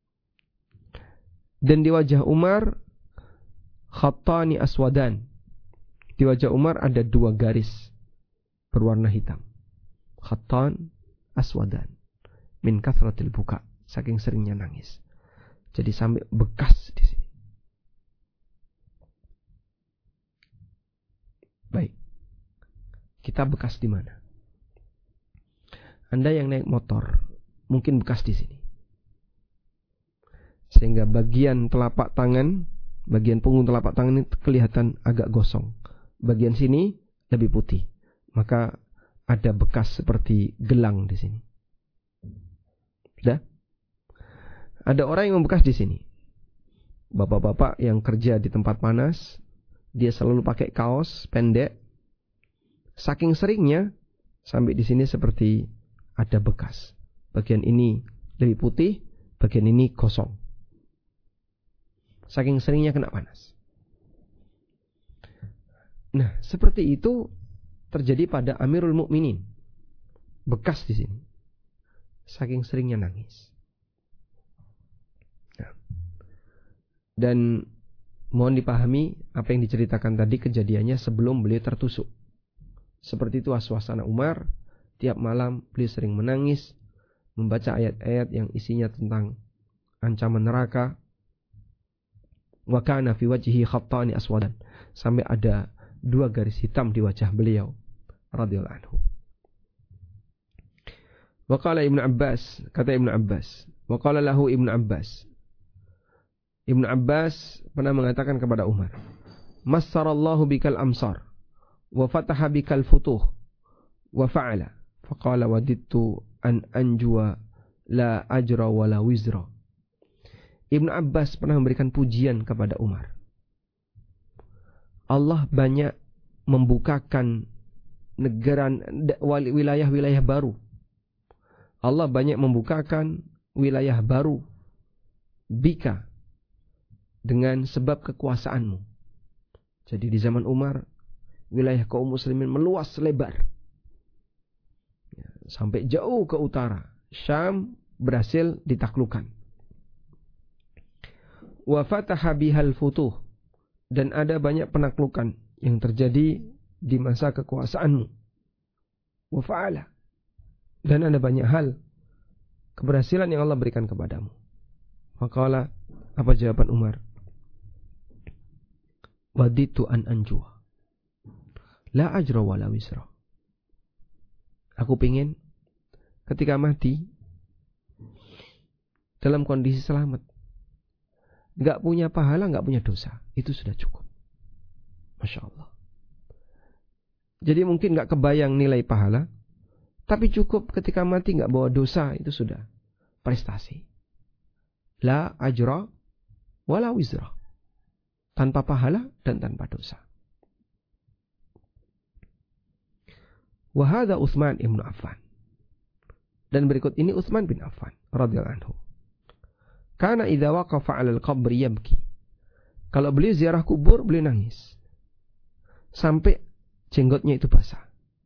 Dan di wajah Umar khattani aswadan. Di wajah Umar ada 2 garis berwarna hitam. Khattan aswadan min kathratil buka, saking seringnya nangis. Jadi sampai bekas di sini. Baik. Kita bekas di mana? Anda yang naik motor, mungkin bekas di sini. Sehingga bagian telapak tangan, bagian punggung telapak tangan ini kelihatan agak gosong. Bagian sini lebih putih. Maka ada bekas seperti gelang di sini. Sudah? Ada orang yang membekas di sini. Bapak-bapak yang kerja di tempat panas, dia selalu pakai kaos pendek. Saking seringnya sampai di sini seperti ada bekas. Bagian ini lebih putih, bagian ini kosong. Saking seringnya kena panas. Nah, seperti itu terjadi pada Amirul Mukminin. Bekas di sini. Saking seringnya nangis. Nah. Dan mohon dipahami apa yang diceritakan tadi kejadiannya sebelum beliau tertusuk. Seperti itu suasana Umar. Tiap malam beliau sering menangis, membaca ayat-ayat yang isinya tentang ancaman neraka. Wa kana fi wajhihi khattani aswadan. Sampai ada 2 garis hitam di wajah beliau radhiyallahu anhu. Wa qala Ibnu Abbas, kata Ibnu Abbas, wa qala lahu Ibnu Abbas. Ibnu Abbas pernah mengatakan kepada Umar, "Massarallahu bikal amsar wa fataha bikal futuh wa fa'ala." Faqala wadittu an anjua la ajra wa la wizra. Ibnu Abbas pernah memberikan pujian kepada Umar. Allah banyak membukakan wilayah-wilayah baru. Allah banyak membukakan wilayah baru bika dengan sebab kekuasaanmu. Jadi di zaman Umar wilayah kaum muslimin meluas lebar sampai jauh ke utara. Syam berhasil ditaklukkan. Wa fataha bihal futuh, dan ada banyak penaklukan yang terjadi di masa kekuasaanmu. Wa fa'ala, dan ada banyak hal keberhasilan yang Allah berikan kepadamu. Maka apa jawaban Umar? Waditu an anjua la ajra wa la wisra. Aku pingin ketika mati dalam kondisi selamat, gak punya pahala, gak punya dosa. Itu sudah cukup. Masya Allah. Jadi mungkin gak kebayang nilai pahala, tapi cukup ketika mati gak bawa dosa. Itu sudah prestasi. La ajra wala wizra. Tanpa pahala dan tanpa dosa. Wahada Utsman ibn Affan. Dan berikut ini Utsman bin Affan radhiyallahu anhu. Kana idza waqafa 'ala al-qabr yabki. Kalau beliau ziarah kubur, beliau nangis. Sampai jenggotnya itu basah.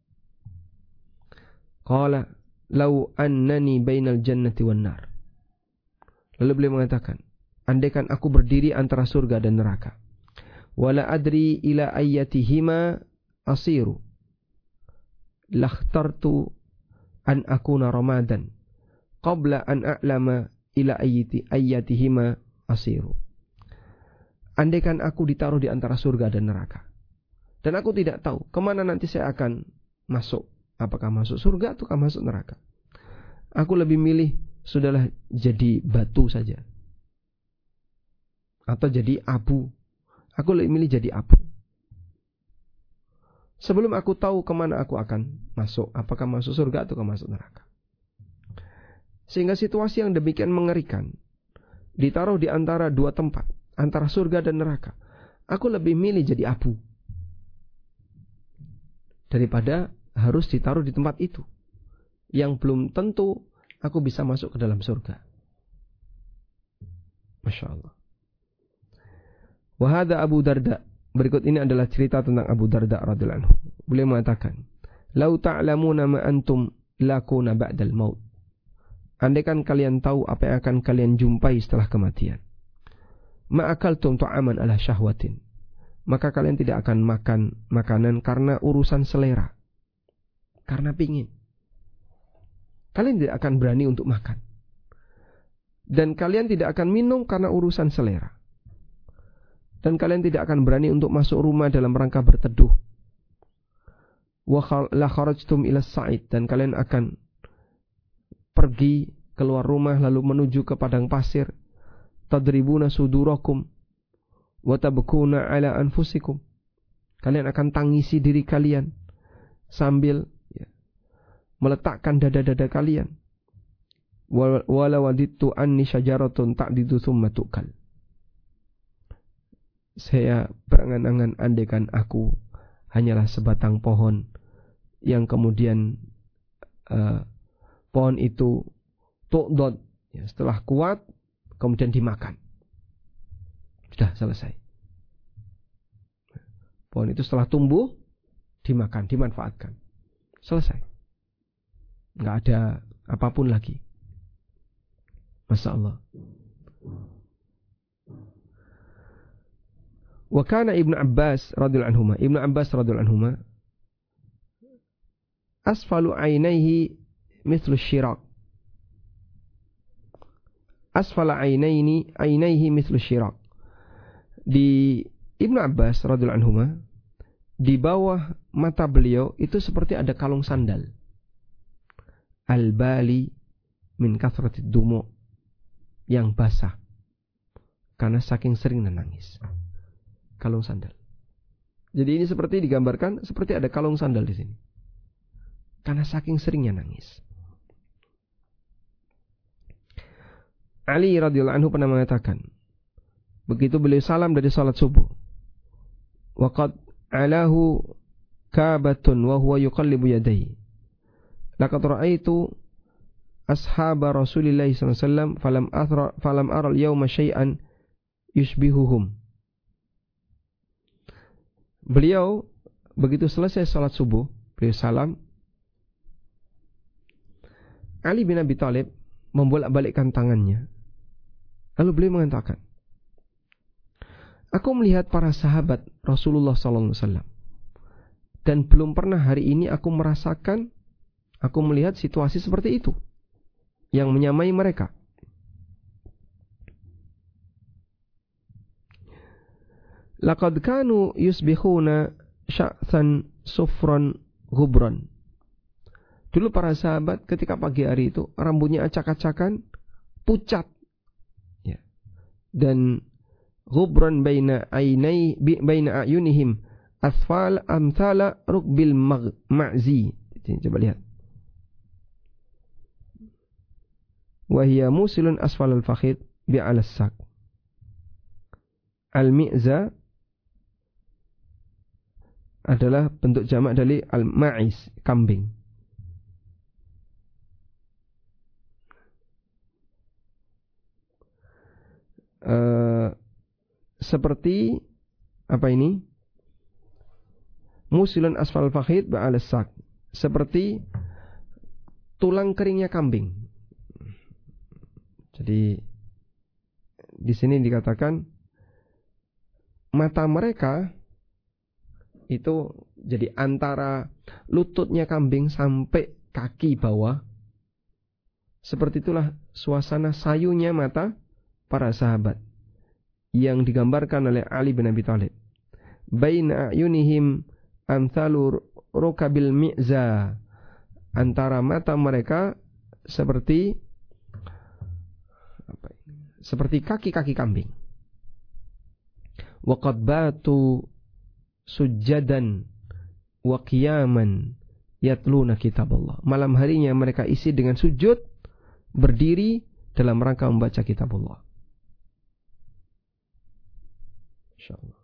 Qala law annani bainal jannati wan nar. Lalu beliau mengatakan, andaikan aku berdiri antara surga dan neraka. Wala adri ila ayyatihima asiru. Lakhtartu an akuna ramadan qabla an a'lama ila ayyatihima asiru. Andaikan aku ditaruh di antara surga dan neraka, dan aku tidak tahu kemana nanti saya akan masuk, apakah masuk surga ataukah masuk neraka, aku lebih milih sudahlah jadi batu saja, atau jadi abu. Aku lebih milih jadi abu, sebelum aku tahu kemana aku akan masuk, apakah masuk surga ataukah masuk neraka. Sehingga situasi yang demikian mengerikan, ditaruh di antara dua tempat, antara surga dan neraka, aku lebih milih jadi abu daripada harus ditaruh di tempat itu yang belum tentu aku bisa masuk ke dalam surga. Masya Allah. Wahada Abu Darda. Berikut ini adalah cerita tentang Abu Darda radhiyallahu anhu. Beliau mengatakan, "Lau ta'lamuna ma antum lakuna ba'dal maut." Andaikan kalian tahu apa yang akan kalian jumpai setelah kematian. Ma'akaltum ta'aman ala syahwatin. Maka kalian tidak akan makan makanan karena urusan selera, karena pingin. Kalian tidak akan berani untuk makan. Dan kalian tidak akan minum karena urusan selera. Dan kalian tidak akan berani untuk masuk rumah dalam rangka berteduh. Wa la kharajtum ila sa'id. Dan kalian akan pergi keluar rumah lalu menuju ke padang pasir. Tadribuna sudurakum wa tabkuna ala anfusikum. Kalian akan tangisi diri kalian sambil meletakkan dada-dada kalian. Wala wadittu anni syajaratun ta'didu thumma tu'kal. Saya berangan-angan andaikan aku hanyalah sebatang pohon yang kemudian pohon itu tu'dod, ya, setelah kuat kemudian dimakan. Sudah selesai. Pohon itu setelah tumbuh dimakan, dimanfaatkan. Selesai. Enggak ada apapun lagi. Masya Allah. Wa kana Ibnu Abbas radhiyallahu anhuma. Ibnu Abbas radhiyallahu anhuma asfalu ainaihi mithlu syiraq. Asfala ainaihi mithlu syiraq. Di Ibnu Abbas radhiyallahu anhuma, di bawah mata beliau itu seperti ada kalung sandal. Al-bali min kathratid dumu, yang basah karena saking sering menangis. Kalung sandal. Jadi ini seperti digambarkan seperti ada kalung sandal di sini. Karena saking seringnya nangis. Ali radhiyallahu anhu pernah mengatakan, begitu beliau salam dari salat subuh, waqad alahu kabatun wa huwa yuqallibu yadayhi. Laqad ra'aitu ashaba Rasulillah sallallahu alaihi wasallam falam ara al-yawma syai'an yushbihuhum. Beliau begitu selesai salat subuh, beliau salam. Ali bin Abi Thalib membolak-balikkan tangannya. Lalu beliau mengatakan, aku melihat para sahabat Rasulullah sallallahu alaihi wasallam, dan belum pernah hari ini aku melihat situasi seperti itu yang menyamai mereka. Laqad kanu yusbihuna sya'than sufran ghubran. Dulu para sahabat ketika pagi hari itu rambutnya acak-acakan, pucat, ya. Dan ghubran baina ayunihim asfal amthala rukbil ma'zi. Coba lihat. Wa hiya musilun asfal al-fakhid bi'al as-sak. Al-mi'za adalah bentuk jamak dari al-ma'iz, kambing. Seperti apa ini? Musilun asfal fakhid ba'al sak. Seperti tulang keringnya kambing. Jadi di sini dikatakan mata mereka itu jadi antara lututnya kambing sampai kaki bawah, Seperti itulah suasana sayunya mata para sahabat yang digambarkan oleh Ali bin Abi Thalib. Baina ayunihim amthalu rukabil mi'za. Antara mata mereka seperti kaki-kaki kambing. Wa qad batu sujjadan wa qiyaman yatluna kitaballah. Malam harinya mereka isi dengan sujud, berdiri dalam rangka membaca kitabullah. Insyaallah.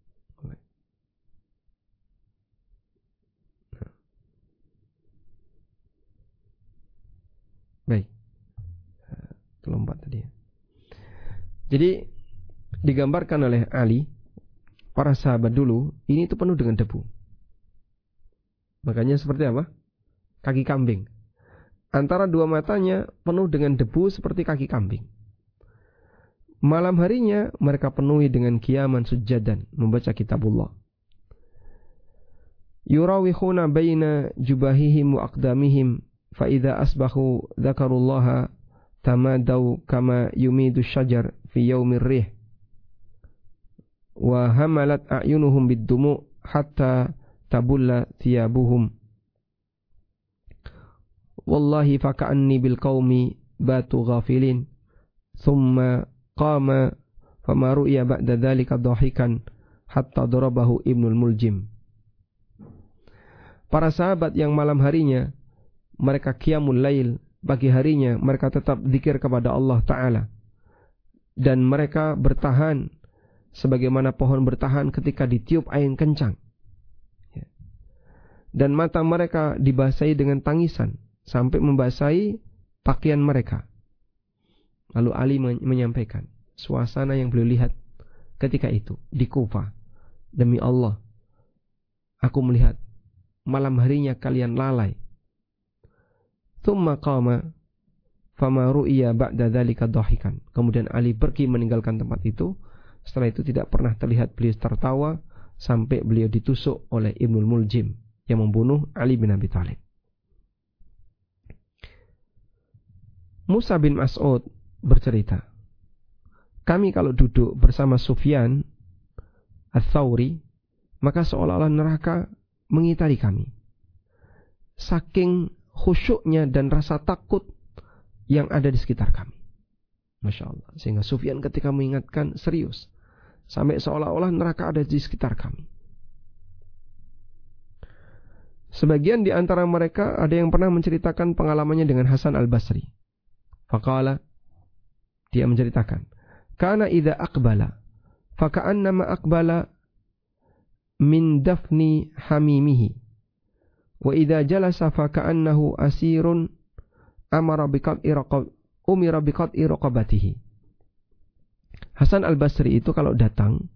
Baik. Lompat tadi. Jadi digambarkan oleh Ali, para sahabat dulu ini itu penuh dengan debu. Makanya seperti apa? Kaki kambing. Antara dua matanya penuh dengan debu seperti kaki kambing. Malam harinya mereka penuhi dengan qiyaman sujjadan, membaca kitabullah. Yurawihuna baina jubahihim wa aqdamihim fa idza asbahu dzakarullaha tamadau kama yumidu syajar fi yaumir rih wa hamalat a'yunuhum bid-dumu hatta tabulla thiyabuhum wallahi faka'anni bil qaumi batu ghafilin thumma qama fama ru'ya ba'da dhalika dhahikan hatta darabahu Ibnul Muljim. Para sahabat yang malam harinya mereka qiyamul lail, pagi harinya mereka tetap zikir kepada Allah Ta'ala, dan mereka bertahan sebagaimana pohon bertahan ketika ditiup angin kencang, dan mata mereka dibasahi dengan tangisan sampai membasahi pakaian mereka. Lalu Ali menyampaikan suasana yang beliau lihat ketika itu di Kufah. Demi Allah, aku melihat malam harinya kalian lalai. Thumma qama fama ru'iya ba'da dzalika dhahikan. Kemudian Ali pergi meninggalkan tempat itu. Setelah itu tidak pernah terlihat beliau tertawa sampai beliau ditusuk oleh Ibnul Muljim yang membunuh Ali bin Abi Thalib. Musa bin Mas'ud bercerita, kami kalau duduk bersama Sufyan Ats-Tsauri, maka seolah-olah neraka mengitari kami. Saking khusyuknya dan rasa takut yang ada di sekitar kami. Masya Allah. Sehingga Sufyan ketika mengingatkan serius, sampai seolah-olah neraka ada di sekitar kami. Sebagian di antara mereka ada yang pernah menceritakan pengalamannya dengan Hasan Al-Basri. Faqala, dia menceritakan, kana idza aqbala faka'annama aqbala min dafni hamimihi wa idza jalasa faka'annahu asirun umira biqat'i raqabatihi. Hasan Al-Basri itu kalau datang,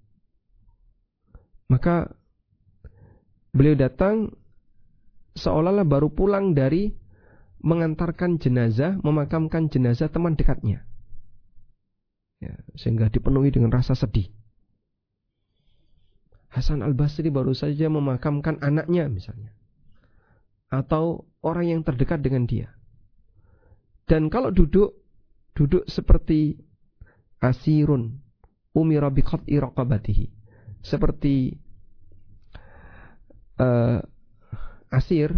maka beliau datang seolah-olah baru pulang dari mengantarkan jenazah, memakamkan jenazah teman dekatnya, ya, sehingga dipenuhi dengan rasa sedih. Hasan Al-Basri baru saja memakamkan anaknya misalnya, atau orang yang terdekat dengan dia. Dan kalau duduk seperti asirun umira biqat'i raqabatihi, seperti asir,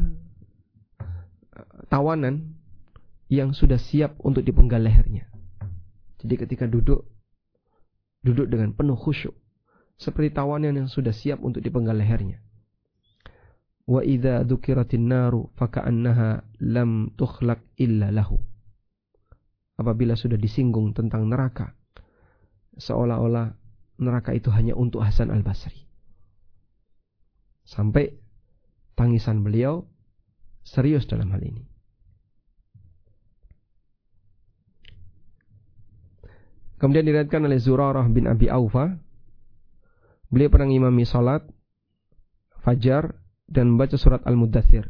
tawanan yang sudah siap untuk dipenggal lehernya. Jadi ketika duduk dengan penuh khusyuk, seperti tawanan yang sudah siap untuk dipenggal lehernya. Wa idza dzukiratin naru faka'annaha lam tukhlaq illa lahu. Apabila sudah disinggung tentang neraka, seolah-olah neraka itu hanya untuk Hasan Al-Basri. Sampai tangisan beliau serius dalam hal ini. Kemudian diriwayatkan oleh Zurarah bin Abi Aufa, beliau pernah mengimami salat fajar dan membaca surat Al-Muddatsir.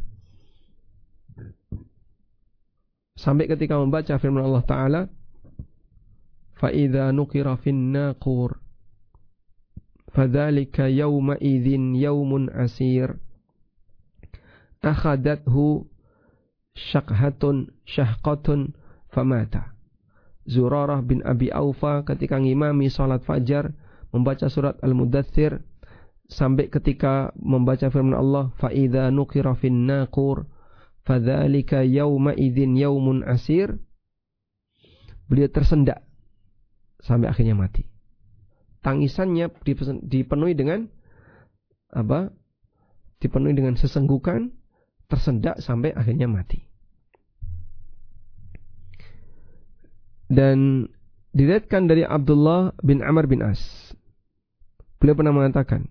Sampai ketika membaca firman Allah Ta'ala, fa idza nuqira fin naqur fadzalika yawma idzin yawmun asir akhadathu syaqhatun syahqatun famata. Zurarah bin Abi Aufa ketika ngimami salat fajar membaca surat Al-Mudaththir sampai ketika membaca firman Allah, fa idza nuqira fin naqur fadzalika yauma idzin yaumun asir. Beliau tersendak sampai akhirnya mati. Tangisannya dipenuhi dengan apa? Dipenuhi dengan sesenggukan, tersendak sampai akhirnya mati. Dan diriwayatkan dari Abdullah bin Amr bin As, beliau pernah mengatakan,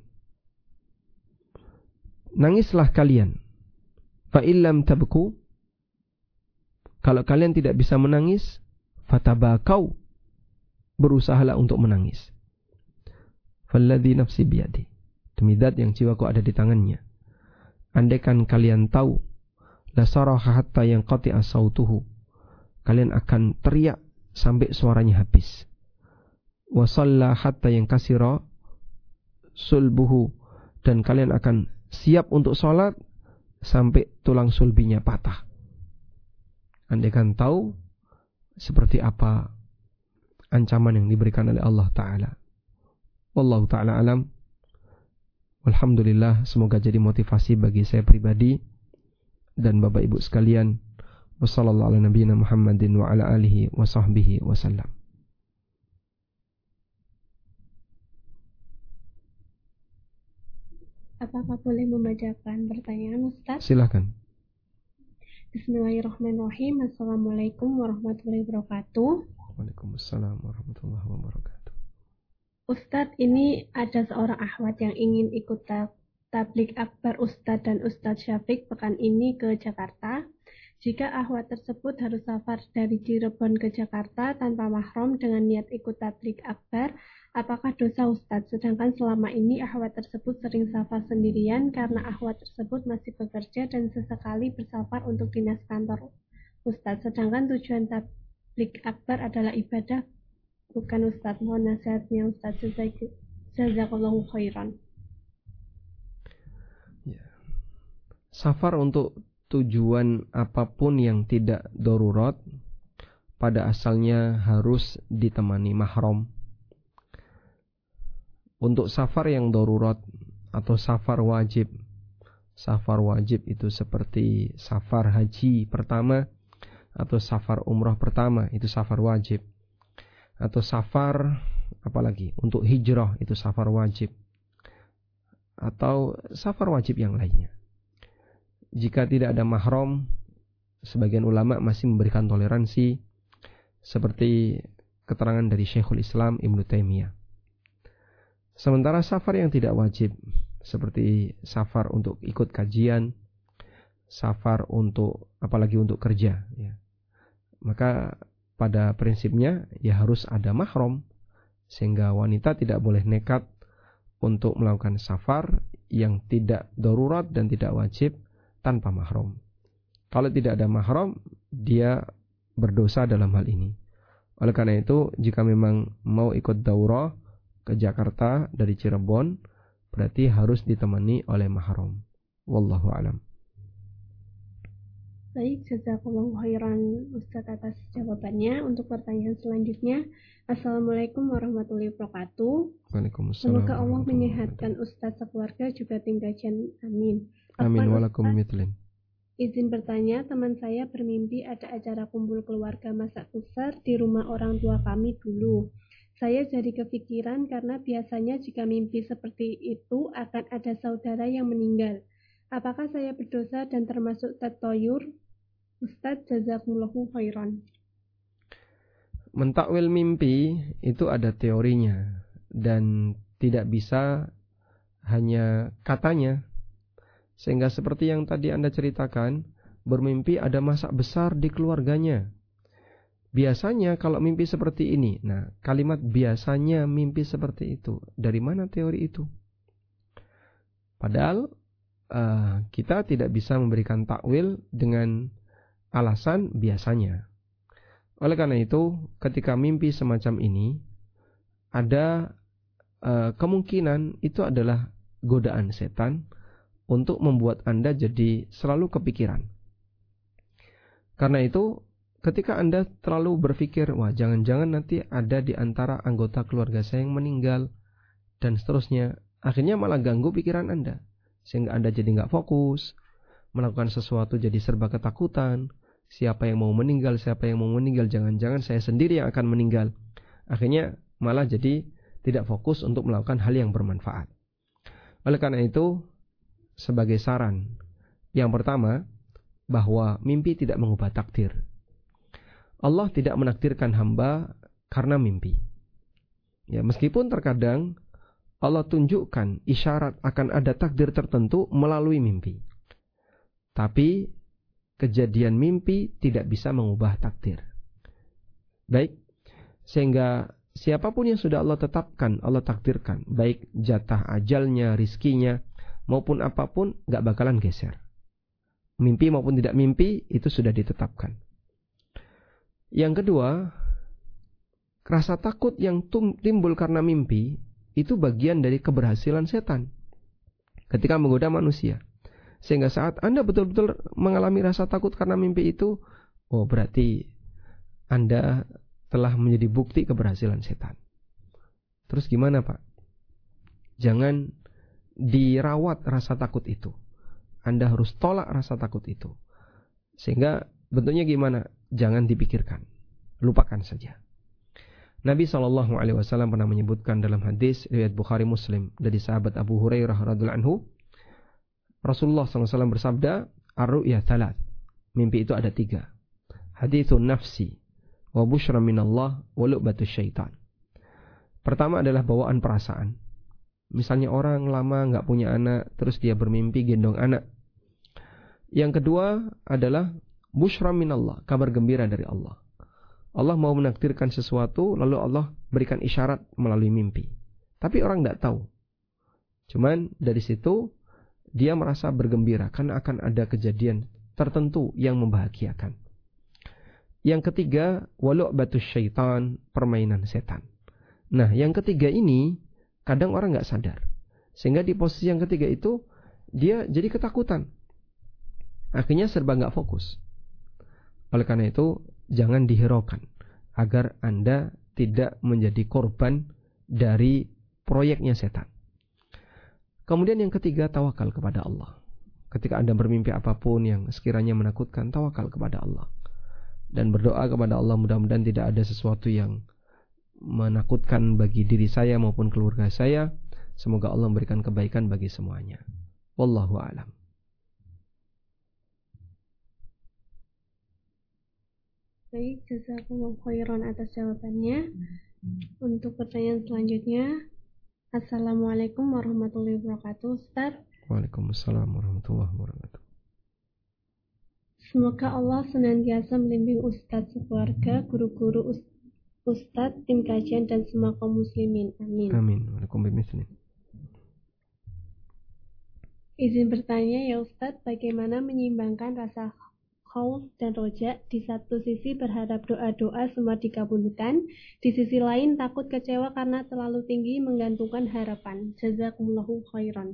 nangislah kalian, fa illam tabku, kalau kalian tidak bisa menangis, fatabakau, berusahalah untuk menangis. Falladzi nafsi biyadi, demi zat yang jiwaku ada di tangannya, andaikan kalian tahu, la saraha hatta yanqati'a sautuhu, kalian akan teriak sampai suaranya habis. Wa shalla hatta yankasira sulbuhu, dan kalian akan siap untuk sholat sampai tulang sulbinya patah. Andaikan tahu seperti apa ancaman yang diberikan oleh Allah Ta'ala. Wallahu ta'ala alam. Alhamdulillah, semoga jadi motivasi bagi saya pribadi dan Bapak Ibu sekalian. Wassallallahu ala nabiyina Muhammadin wa ala alihi wa sahbihi wasallam. Apakah boleh membacakan pertanyaan, Ustaz? Silakan. Bismillahirrahmanirrahim. Assalamualaikum warahmatullahi wabarakatuh. Waalaikumsalam warahmatullahi wabarakatuh. Ustadz, ini ada seorang akhwat yang ingin ikut tabligh akbar Ustadz dan Ustadz Syafiq pekan ini ke Jakarta. Jika akhwat tersebut harus safar dari Cirebon ke Jakarta tanpa mahram dengan niat ikut tabligh akbar, apakah dosa Ustadz? Sedangkan selama ini akhwat tersebut sering safar sendirian karena akhwat tersebut masih bekerja dan sesekali bersafar untuk dinas kantor Ustadz. Sedangkan tujuan tabligh akbar adalah ibadah, bukan Ustadz. Mohon nasihatnya Ustadz. Jazakallahu khairan. Ya. Safar untuk tujuan apapun yang tidak darurat pada asalnya harus ditemani mahram. Untuk safar yang darurat atau safar wajib itu seperti safar haji pertama atau safar umrah pertama, itu safar wajib. Atau safar apalagi untuk hijrah, itu safar wajib. Atau safar wajib yang lainnya. Jika tidak ada mahram, sebagian ulama masih memberikan toleransi, seperti keterangan dari Syekhul Islam Ibnu Taimiyah. Sementara safar yang tidak wajib, seperti safar untuk ikut kajian, safar untuk apalagi untuk kerja, ya, maka pada prinsipnya ya harus ada mahram, sehingga wanita tidak boleh nekat untuk melakukan safar yang tidak darurat dan tidak wajib tanpa mahram. Kalau tidak ada mahram, dia berdosa dalam hal ini. Oleh karena itu, jika memang mau ikut daurah ke Jakarta dari Cirebon, berarti harus ditemani oleh mahram. Wallahu alam. Baik, jazakallahu khairan Ustadz atas jawabannya. Untuk pertanyaan selanjutnya, Assalamualaikum warahmatullahi wabarakatuh. Waalaikumsalam. Semoga Allah menyehatkan Ustadz sekeluarga juga tim kajian. Amin. Amin walakum mithlin. Izin bertanya, teman saya bermimpi ada acara kumpul keluarga masak besar di rumah orang tua kami dulu. Saya jadi kepikiran karena biasanya jika mimpi seperti itu akan ada saudara yang meninggal. Apakah saya berdosa dan termasuk tatoyur? Ustadz, jazakumullahu khairan. Mentakwil mimpi itu ada teorinya dan tidak bisa hanya katanya. Sehingga seperti yang tadi Anda ceritakan, bermimpi ada masak besar di keluarganya. Biasanya kalau mimpi seperti ini, nah kalimat biasanya mimpi seperti itu, dari mana teori itu? Padahal kita tidak bisa memberikan takwil dengan alasan biasanya. Oleh karena itu, ketika mimpi semacam ini, ada kemungkinan itu adalah godaan setan untuk membuat Anda jadi selalu kepikiran. Karena itu, ketika Anda terlalu berpikir, wah jangan-jangan nanti ada di antara anggota keluarga saya yang meninggal, dan seterusnya, akhirnya malah ganggu pikiran Anda. Sehingga Anda jadi nggak fokus, melakukan sesuatu jadi serba ketakutan, siapa yang mau meninggal, jangan-jangan saya sendiri yang akan meninggal. Akhirnya malah jadi tidak fokus untuk melakukan hal yang bermanfaat. Oleh karena itu, sebagai saran, yang pertama, bahwa mimpi tidak mengubah takdir. Allah tidak menakdirkan hamba karena mimpi. Ya, meskipun terkadang Allah tunjukkan isyarat akan ada takdir tertentu melalui mimpi. Tapi kejadian mimpi tidak bisa mengubah takdir. Baik, sehingga siapapun yang sudah Allah tetapkan, Allah takdirkan, baik jatah ajalnya, rizkinya, maupun apapun, gak bakalan geser. Mimpi maupun tidak mimpi, itu sudah ditetapkan. Yang kedua, rasa takut yang timbul karena mimpi, itu bagian dari keberhasilan setan ketika menggoda manusia. Sehingga saat Anda betul-betul mengalami rasa takut karena mimpi itu, oh berarti Anda telah menjadi bukti keberhasilan setan. Terus gimana Pak? Jangan dirawat rasa takut itu. Anda harus tolak rasa takut itu. Sehingga bentuknya gimana? Jangan dipikirkan. Lupakan saja. Nabi SAW pernah menyebutkan dalam hadis riwayat Bukhari Muslim dari sahabat Abu Hurairah radhiyallahu anhu, Rasulullah SAW bersabda, ar-ru'ya thalath. Mimpi itu ada 3. Hadithun nafsi, wa bushra minallah, wa lu'batus syaitan. Pertama adalah bawaan perasaan. Misalnya orang lama gak punya anak, terus dia bermimpi gendong anak. Yang kedua adalah bushra minallah, kabar gembira dari Allah. Allah mau menakdirkan sesuatu, lalu Allah berikan isyarat melalui mimpi. Tapi orang tidak tahu. Cuman dari situ dia merasa bergembira karena akan ada kejadian tertentu yang membahagiakan. Yang ketiga, walu'batus syaitan, permainan setan. Nah, yang ketiga ini kadang orang nggak sadar. Sehingga di posisi yang ketiga itu dia jadi ketakutan. Akhirnya serba nggak fokus. Oleh karena itu, jangan dihiraukan agar Anda tidak menjadi korban dari proyeknya setan. Kemudian yang ketiga, tawakal kepada Allah. Ketika Anda bermimpi apapun yang sekiranya menakutkan, tawakal kepada Allah. Dan berdoa kepada Allah, mudah-mudahan tidak ada sesuatu yang menakutkan bagi diri saya maupun keluarga saya. Semoga Allah memberikan kebaikan bagi semuanya. Wallahu a'lam. Baik, jazakumullah khairan atas jawabannya. Untuk pertanyaan selanjutnya, Assalamualaikum warahmatullahi wabarakatuh, Ustaz. Waalaikumsalam warahmatullahi wabarakatuh. Semoga Allah senantiasa membimbing Ustaz sekeluarga, guru-guru Ustaz, tim kajian, dan semua kaum muslimin. Amin. Amin. Waalaikumsalam. Izin bertanya ya Ustaz, bagaimana menyeimbangkan rasa khauf dan roja? Di satu sisi berharap doa-doa semua dikabulkan, di sisi lain takut kecewa karena terlalu tinggi menggantungkan harapan. Jazakumullahu khairan.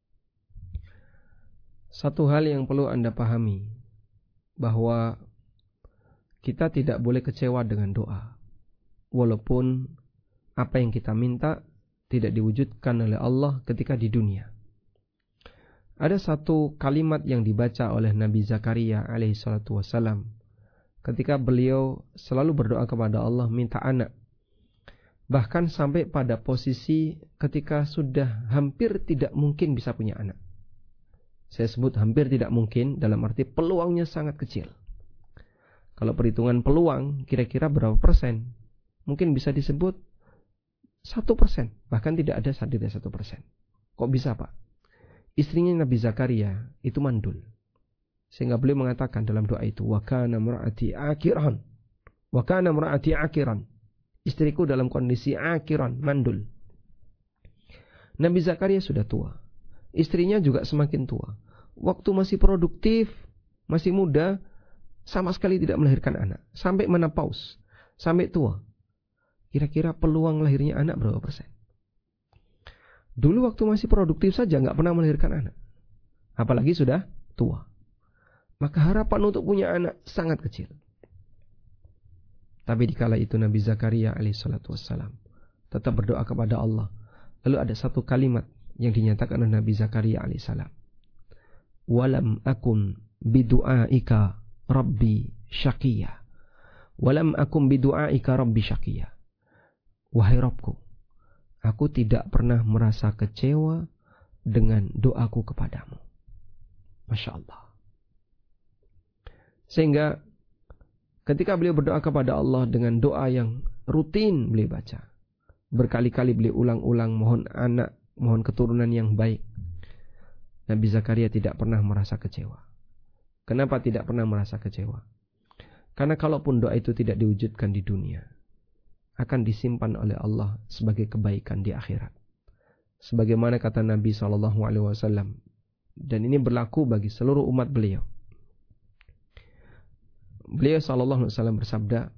Satu hal yang perlu Anda pahami, bahwa kita tidak boleh kecewa dengan doa. Walaupun apa yang kita minta tidak diwujudkan oleh Allah ketika di dunia. Ada satu kalimat yang dibaca oleh Nabi Zakaria alaihissalatu wassalam ketika beliau selalu berdoa kepada Allah minta anak. Bahkan sampai pada posisi ketika sudah hampir tidak mungkin bisa punya anak. Saya sebut hampir tidak mungkin dalam arti peluangnya sangat kecil. Kalau perhitungan peluang kira-kira berapa persen? Mungkin bisa disebut 1%. Bahkan tidak ada 1%. Kok bisa Pak? Istrinya Nabi Zakaria itu mandul. Sehingga beliau mengatakan dalam doa itu, wa kana imraati akiran. Wa kana imraati akiran. Istriku dalam kondisi akiran, mandul. Nabi Zakaria sudah tua. Istrinya juga semakin tua. Waktu masih produktif, masih muda, sama sekali tidak melahirkan anak. Sampai menopause, sampai tua. Kira-kira peluang lahirnya anak berapa persen? Dulu waktu masih produktif saja nggak pernah melahirkan anak. Apalagi sudah tua. Maka harapan untuk punya anak sangat kecil. Tapi dikala itu Nabi Zakaria alaihissalatu wassalam tetap berdoa kepada Allah. Lalu ada satu kalimat yang dinyatakan oleh Nabi Zakaria alaihissalam. Walam akun bidu'aika rabbi syaqiyya. Walam akun bidu'aika rabbi syaqiyya. Wahai Rabbku, aku tidak pernah merasa kecewa dengan doaku kepadamu. Masya Allah. Sehingga ketika beliau berdoa kepada Allah dengan doa yang rutin beliau baca, berkali-kali beliau ulang-ulang mohon anak, mohon keturunan yang baik, Nabi Zakaria tidak pernah merasa kecewa. Kenapa tidak pernah merasa kecewa? Karena kalaupun doa itu tidak diwujudkan di dunia, akan disimpan oleh Allah sebagai kebaikan di akhirat. Sebagaimana kata Nabi SAW, dan ini berlaku bagi seluruh umat beliau. Beliau SAW bersabda,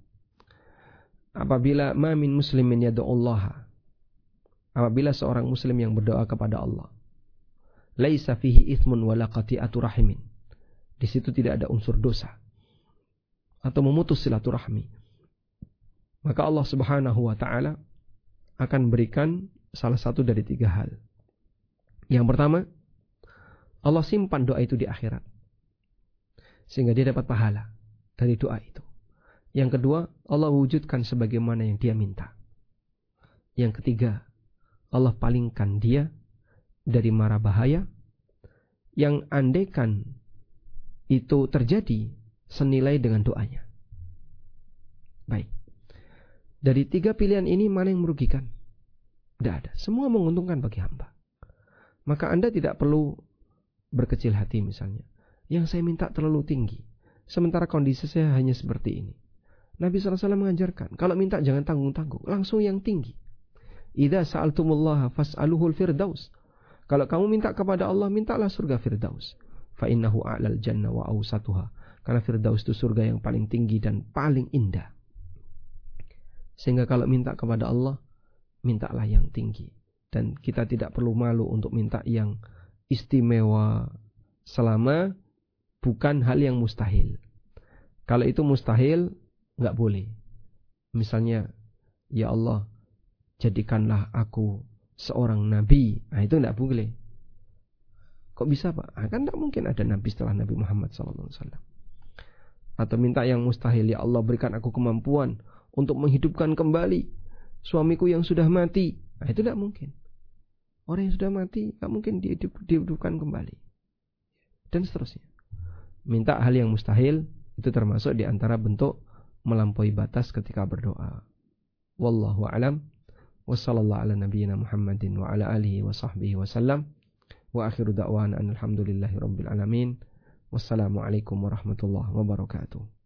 apabila ma min muslimin yad'ullaha, apabila seorang muslim yang berdoa kepada Allah, laisa fihi ithmun wala qati'atu rahimin, di situ tidak ada unsur dosa atau memutus silaturahmi, maka Allah Subhanahu wa taala akan berikan salah satu dari 3 hal. Yang pertama, Allah simpan doa itu di akhirat sehingga dia dapat pahala dari doa itu. Yang kedua, Allah wujudkan sebagaimana yang dia minta. Yang ketiga, Allah palingkan dia dari mara bahaya yang andaikan itu terjadi senilai dengan doanya. Baik. Dari 3 pilihan ini mana yang merugikan? Tidak ada. Semua menguntungkan bagi hamba. Maka Anda tidak perlu berkecil hati misalnya. Yang saya minta terlalu tinggi, sementara kondisi saya hanya seperti ini. Nabi SAW mengajarkan, kalau minta jangan tanggung-tanggung, langsung yang tinggi. Idza sa'altumullaha fas'aluhul firdaus. Kalau kamu minta kepada Allah, mintalah surga Firdaus. Fa innahu a'lal jannah wa awsatuha. Karena Firdaus itu surga yang paling tinggi dan paling indah. Sehingga kalau minta kepada Allah, mintalah yang tinggi. Dan kita tidak perlu malu untuk minta yang istimewa selama bukan hal yang mustahil. Kalau itu mustahil, enggak boleh. Misalnya, ya Allah, jadikanlah aku seorang nabi. Nah, itu tidak boleh. Kok bisa Pak? Nah, kan tidak mungkin ada nabi setelah Nabi Muhammad SAW. Atau minta yang mustahil, ya Allah berikan aku kemampuan untuk menghidupkan kembali suamiku yang sudah mati. Nah, itu tidak mungkin. Orang yang sudah mati tidak mungkin dihidupkan kembali. Dan seterusnya. Minta hal yang mustahil itu termasuk di antara bentuk melampaui batas ketika berdoa. Wallahu a'lam. Wassallallahu ala nabiyyina Muhammadin wa ala alihi wa sahbihi wa sallam. Wa akhiru da'wana alhamdulillahi rabbil alamin. Wassalamualaikum warahmatullahi wabarakatuh.